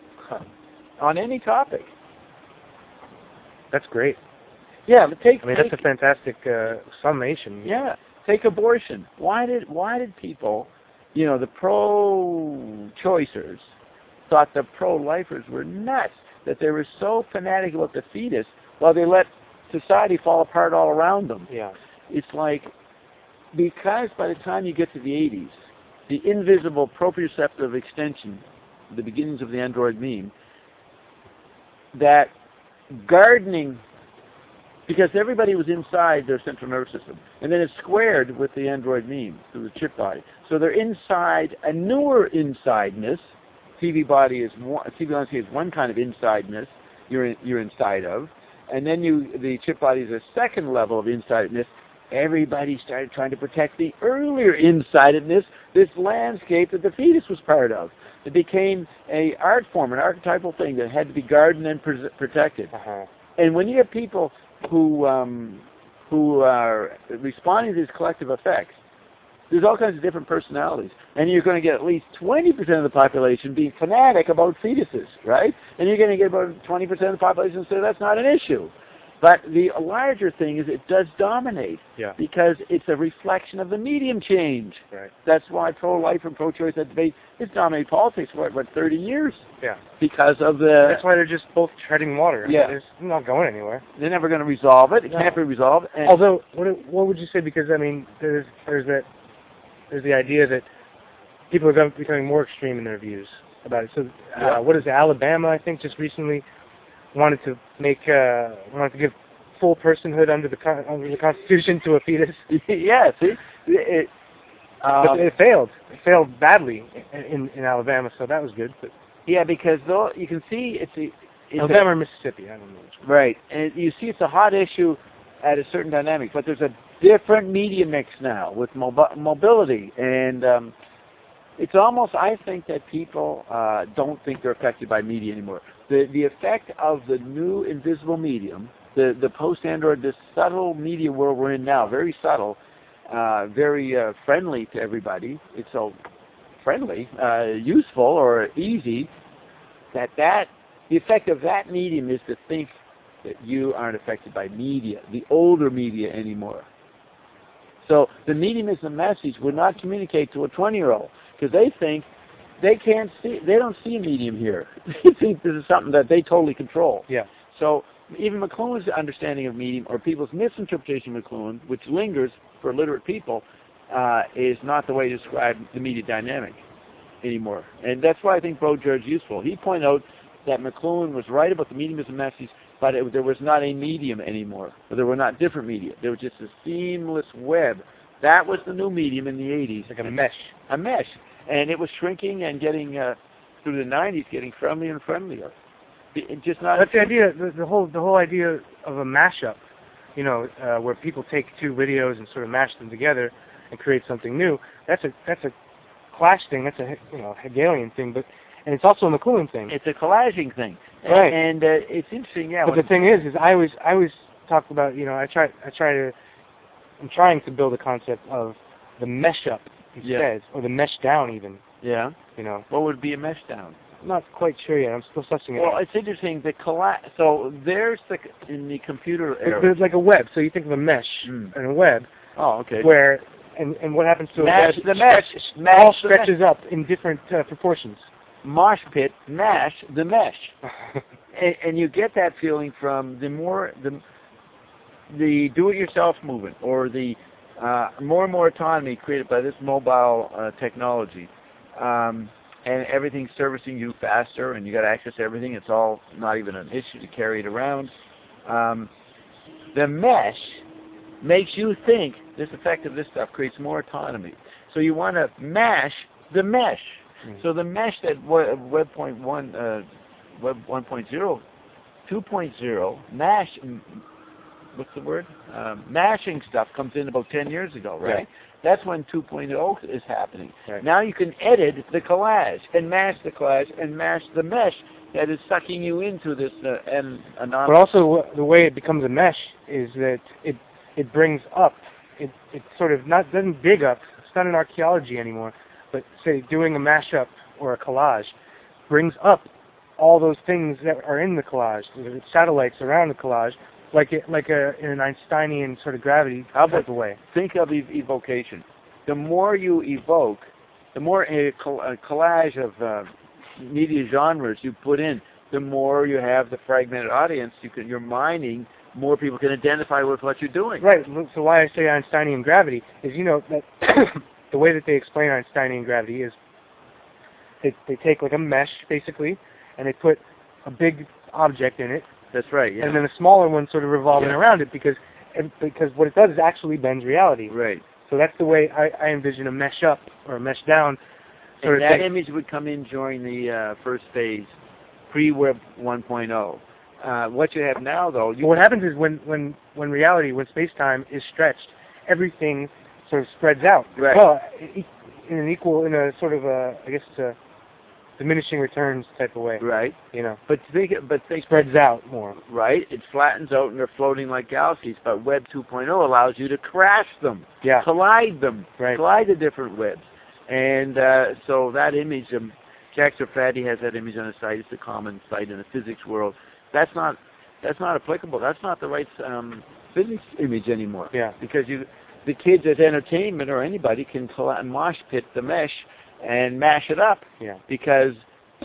Speaker 1: on any topic.
Speaker 2: That's great.
Speaker 1: Yeah, but take.
Speaker 2: I mean,
Speaker 1: take,
Speaker 2: that's a fantastic uh, summation.
Speaker 1: Yeah, take abortion. Why did why did people, you know, the pro-choicers thought the pro-lifers were nuts, that they were so fanatic about the fetus while they let society fall apart all around them?
Speaker 2: Yeah.
Speaker 1: It's like, because by the time you get to the eighties, the invisible proprioceptive extension, the beginnings of the android meme, that gardening because everybody was inside their central nervous system. And then it's squared with the android meme through the chip body. So they're inside a newer insideness. T V body is one, T V landscape is one kind of insideness you're in, you're inside of. And then you the chip body is a second level of insideness. Everybody started trying to protect the earlier insidedness, this landscape that the fetus was part of. It became a art form, an archetypal thing that had to be guarded and pre- protected.
Speaker 2: Uh-huh.
Speaker 1: And when you have people who um, who are responding to these collective effects, there's all kinds of different personalities. And you're going to get at least twenty percent of the population being fanatic about fetuses, right? And you're going to get about twenty percent of the population say that's not an issue. But the larger thing is it does dominate,
Speaker 2: yeah.
Speaker 1: because it's a reflection of the medium change.
Speaker 2: Right.
Speaker 1: That's why pro-life and pro-choice, that debate, it's dominated politics for, what, thirty years?
Speaker 2: Yeah.
Speaker 1: Because of the...
Speaker 2: That's why they're just both treading water.
Speaker 1: Yeah.
Speaker 2: It's not going anywhere.
Speaker 1: They're never going to resolve it. It
Speaker 2: No.
Speaker 1: can't be resolved. And
Speaker 2: Although, what what would you say? Because, I mean, there's there's that there's the idea that people are becoming more extreme in their views about it. So, uh,
Speaker 1: Yeah.
Speaker 2: what is it, Alabama, I think, just recently wanted to make uh, wanted to give full personhood under the con- under the Constitution to a fetus.
Speaker 1: yeah, see? It, um,
Speaker 2: but it failed. It failed badly in, in, in Alabama, so that was good. But
Speaker 1: yeah, because though you can see it's a... It's
Speaker 2: Alabama or Mississippi, I don't know which one.
Speaker 1: Right, and you see it's a hot issue at a certain dynamic, but there's a different media mix now with mobi- mobility, and um, it's almost, I think that people uh, don't think they're affected by media anymore. The the effect of the new invisible medium, the, the post-Android, this subtle media world we're in now, very subtle, uh, very uh, friendly to everybody, it's so friendly, uh, useful or easy, that that the effect of that medium is to think that you aren't affected by media, the older media anymore. So the medium is the message would not communicate to a twenty-year-old because they think they can't see, they don't see a medium here. They think this is something that they totally control.
Speaker 2: Yeah.
Speaker 1: So even McLuhan's understanding of medium, or people's misinterpretation of McLuhan, which lingers for literate people, uh, is not the way to describe the media dynamic anymore. And that's why I think Brodeur is useful. He pointed out that McLuhan was right about the medium as a message, but it, there was not a medium anymore. Or there were not different media. There was just a seamless web. That was the new medium in the eighties.
Speaker 2: Like a mesh.
Speaker 1: A mesh. And it was shrinking and getting, uh, through the nineties, getting friendlier and friendlier. It just not...
Speaker 2: That's the idea, the, the whole the whole idea of a mashup, you know, uh, where people take two videos and sort of mash them together and create something new. That's a that's a Clash thing. That's a you know Hegelian thing, but and it's also a McLuhan thing.
Speaker 1: It's a collaging thing,
Speaker 2: right?
Speaker 1: And, and uh, it's interesting, yeah.
Speaker 2: But the thing is, is I always I always talk about you know I try I try to I'm trying to build a concept of the mesh up instead,
Speaker 1: yeah.
Speaker 2: or the mesh down even.
Speaker 1: Yeah.
Speaker 2: You know.
Speaker 1: What would be a mesh down?
Speaker 2: I'm not quite sure yet. I'm still sussing it
Speaker 1: Well,
Speaker 2: out.
Speaker 1: it's interesting. The colla- So there's the in the computer era.
Speaker 2: There's like a web. So you think of a mesh
Speaker 1: Mm.
Speaker 2: and a web.
Speaker 1: Oh, okay.
Speaker 2: Where and and what happens to
Speaker 1: Mash
Speaker 2: a web?
Speaker 1: the mesh.
Speaker 2: It
Speaker 1: Mash
Speaker 2: all
Speaker 1: the mesh.
Speaker 2: stretches up in different uh, proportions.
Speaker 1: Mosh pit, mash the mesh, and, and you get that feeling from the more the the do-it-yourself movement, or the uh, more and more autonomy created by this mobile uh, technology, um, and everything's servicing you faster, and you got access to everything. It's all not even an issue to carry it around. Um, the mesh makes you think this effect of this stuff creates more autonomy. So you want to mash the mesh.
Speaker 2: Mm-hmm.
Speaker 1: So the mesh that Web point one, uh, Web one point zero, two point zero, mash, what's the word? Um, mashing stuff comes in about ten years ago, right?
Speaker 2: Right.
Speaker 1: That's when two point oh is happening.
Speaker 2: Right.
Speaker 1: Now you can edit the collage and mash the collage and mash the mesh that is sucking you into this uh, and anonymous.
Speaker 2: But also the way it becomes a mesh is that it it brings up, it it sort of not doesn't dig up. It's not an archaeology anymore. But say doing a mashup or a collage brings up all those things that are in the collage, the satellites around the collage, like it, like a in an Einsteinian sort of gravity type of way.
Speaker 1: Think of ev- evocation. The more you evoke, the more a, coll- a collage of uh, media genres you put in, the more you have the fragmented audience. You can, you're mining. More people can identify with what you're doing.
Speaker 2: Right. So why I say Einsteinian gravity is, you know, that the way that they explain Einsteinian gravity is they they take like a mesh basically, and they put a big object in it,
Speaker 1: That's right. Yeah.
Speaker 2: And then the smaller ones sort of revolving
Speaker 1: Yeah.
Speaker 2: around it because and because what it does is actually bends reality.
Speaker 1: Right.
Speaker 2: So that's the way I, I envision a mesh up or a mesh down sort
Speaker 1: And
Speaker 2: of
Speaker 1: that
Speaker 2: thing.
Speaker 1: image would come in during the uh, first phase, pre-Web one point oh. Uh, what you have now, though, you
Speaker 2: But what happens is when, when, when reality, when space-time is stretched, everything sort of spreads out.
Speaker 1: Right.
Speaker 2: Well, e- in an equal, in a sort of a, I guess it's a diminishing returns type of way.
Speaker 1: right.
Speaker 2: You know,
Speaker 1: But think, but think,
Speaker 2: spreads out more.
Speaker 1: right. It flattens out, and they're floating like galaxies. But Web two point oh allows you to crash them,
Speaker 2: Yeah.
Speaker 1: collide them,
Speaker 2: Right.
Speaker 1: collide the different webs. And uh, so that image, um, Jack Sarfatti has that image on his site. It's a common site in the physics world. That's not that's not applicable. That's not the right um, physics image anymore.
Speaker 2: Yeah.
Speaker 1: Because you, the kids as entertainment or anybody can colla- mosh pit the mesh and mash it up.
Speaker 2: Yeah.
Speaker 1: Because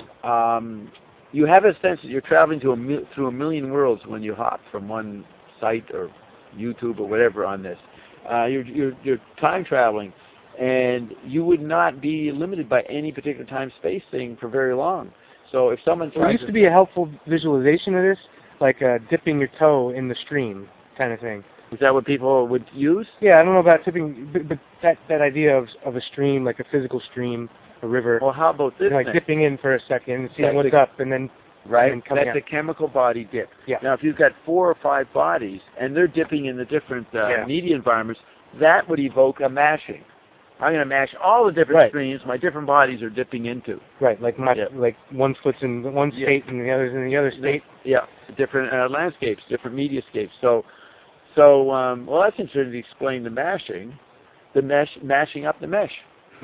Speaker 1: um, you have a sense that you're traveling to a mil- through a million worlds when you hop from one site or YouTube or whatever on this. Uh, you're, you're you're time traveling, and you would not be limited by any particular time-space thing for very long. So if someone
Speaker 2: There
Speaker 1: tries
Speaker 2: used to be a helpful visualization of this, like uh, dipping your toe in the stream kind of thing.
Speaker 1: is that what people would use?
Speaker 2: Yeah, I don't know about tipping, but, but that that idea of of a stream, like a physical stream, a river,
Speaker 1: Well, how about this
Speaker 2: you know, like
Speaker 1: then?
Speaker 2: dipping in for a second and seeing
Speaker 1: That's
Speaker 2: what's
Speaker 1: a-
Speaker 2: up, and then
Speaker 1: Right?
Speaker 2: and coming
Speaker 1: That's
Speaker 2: out.
Speaker 1: a chemical body dip.
Speaker 2: Yeah.
Speaker 1: Now, if you've got four or five bodies and they're dipping in the different uh,
Speaker 2: Yeah.
Speaker 1: media environments, that would evoke a mashing. I'm going to mash all the different
Speaker 2: Right.
Speaker 1: streams my different bodies are dipping into.
Speaker 2: right, like my
Speaker 1: Yeah.
Speaker 2: like one foot's in one
Speaker 1: Yeah.
Speaker 2: state and the other's in the other state.
Speaker 1: Yeah, different uh, landscapes, different mediascapes. So, so um, well, that's interesting to explain the mashing, the mesh, mashing up the mesh.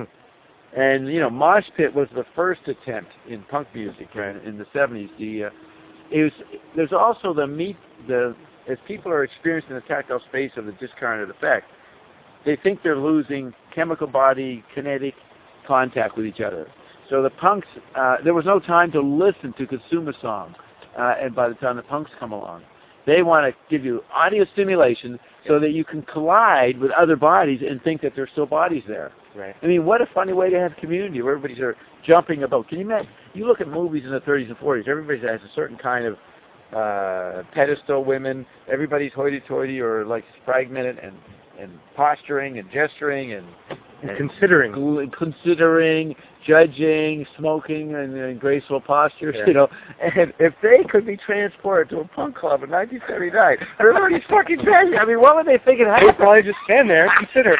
Speaker 1: And you know, Mosh Pit was the first attempt in punk music in, in the seventies. The uh, it was there's also the meet the as people are experiencing the tactile space of the discarnate effect, they think they're losing chemical body kinetic contact with each other. So the punks, uh, there was no time to listen to consume a song, uh, and by the time the punks come along, they want to give you audio stimulation so that you can collide with other bodies and think that there's still bodies there.
Speaker 2: Right.
Speaker 1: I mean, what a funny way to have community where everybody's are jumping about. Can you imagine? You look at movies in the thirties and forties, everybody has a certain kind of uh, pedestal women. Everybody's hoity-toity or like fragmented and, and posturing and gesturing and,
Speaker 2: And considering.
Speaker 1: gl- considering, judging, smoking, and, and graceful postures,
Speaker 2: Yeah.
Speaker 1: you know. And if they could be transported to a punk club in nineteen seventy-nine, everybody's fucking crazy. I mean, what were they thinking?
Speaker 2: They would probably just stand there and consider.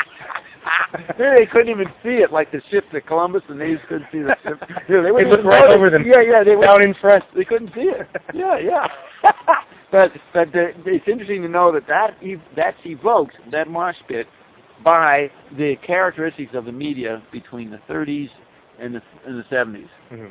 Speaker 1: They couldn't even see it, like the ship to Columbus, the natives couldn't see the ship. You know, they
Speaker 2: They
Speaker 1: wouldn't
Speaker 2: look
Speaker 1: even
Speaker 2: right
Speaker 1: notice.
Speaker 2: over them.
Speaker 1: Yeah, yeah, they would.
Speaker 2: Down in front.
Speaker 1: They couldn't see it. Yeah, yeah. but but the, it's interesting to know that, that ev- that's evoked, that mosh pit, by the characteristics of the media between the thirties and the and the seventies.
Speaker 2: Mm-hmm.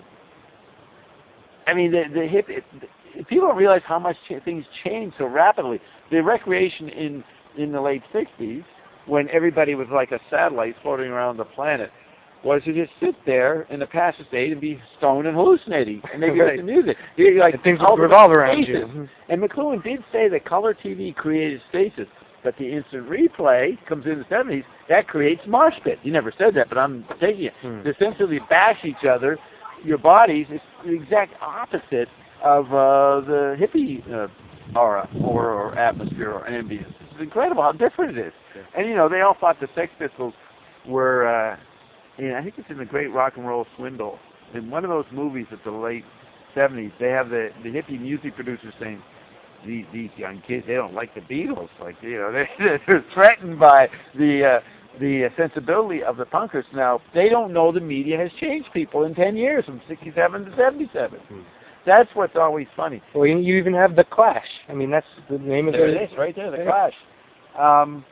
Speaker 1: I mean, the the hip. It, people don't realize how much ch- things change so rapidly. The recreation in in the late sixties, when everybody was like a satellite floating around the planet, was to just sit there in the passive state and be stoned and hallucinating, and maybe
Speaker 2: Right.
Speaker 1: listen to music. You- Like
Speaker 2: And things would
Speaker 1: ultimate
Speaker 2: revolve around
Speaker 1: stasis.
Speaker 2: you.
Speaker 1: And McLuhan did say that color T V created stasis, but the instant replay comes in the seventies, that creates mosh pit. He never said that, but I'm taking it.
Speaker 2: Hmm.
Speaker 1: To essentially bash each other, your bodies, is the exact opposite of uh, the hippie uh, aura or, or atmosphere or ambience. It's incredible how different it is.
Speaker 2: Yeah.
Speaker 1: And, you know, they all thought the Sex Pistols were, uh, you know, I think it's in The Great Rock and Roll Swindle. In one of those movies of the late seventies, they have the, the hippie music producers saying, these, these young kids, they don't like the Beatles. Like, you know, they're, they're threatened by the uh, the sensibility of the punkers. Now, they don't know the media has changed people in ten years, from sixty-seven to seventy-seven.
Speaker 2: Hmm.
Speaker 1: That's what's always funny.
Speaker 2: Well, you, you even have the Clash. I mean, that's the name of
Speaker 1: There
Speaker 2: it.
Speaker 1: it is, right there, the
Speaker 2: Yeah.
Speaker 1: Clash. Um,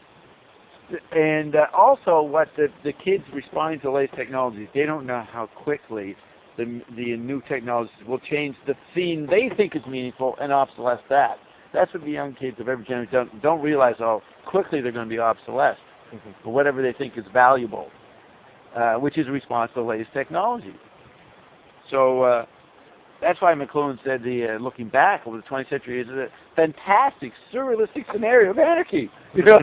Speaker 1: and uh, also, what the the kids responding to the latest technologies, they don't know how quickly the the new technologies will change the scene they think is meaningful and obsolesce that. That's what the young kids of every generation don't, don't realize how quickly they're going to be obsolesced
Speaker 2: Mhm.
Speaker 1: for whatever they think is valuable, uh, which is a response to the latest technology. So uh, that's why McLuhan said the uh, looking back over the twentieth century is a fantastic, surrealistic scenario of anarchy. You know?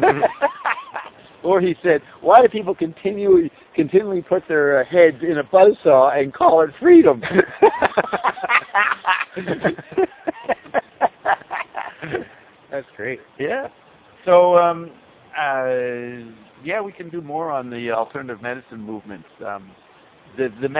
Speaker 1: Or he said, why do people continually continually put their uh, heads in a buzzsaw and call it freedom?
Speaker 2: great.
Speaker 1: Yeah. So, um, uh, yeah, we can do more on the alternative medicine movement. Um, the the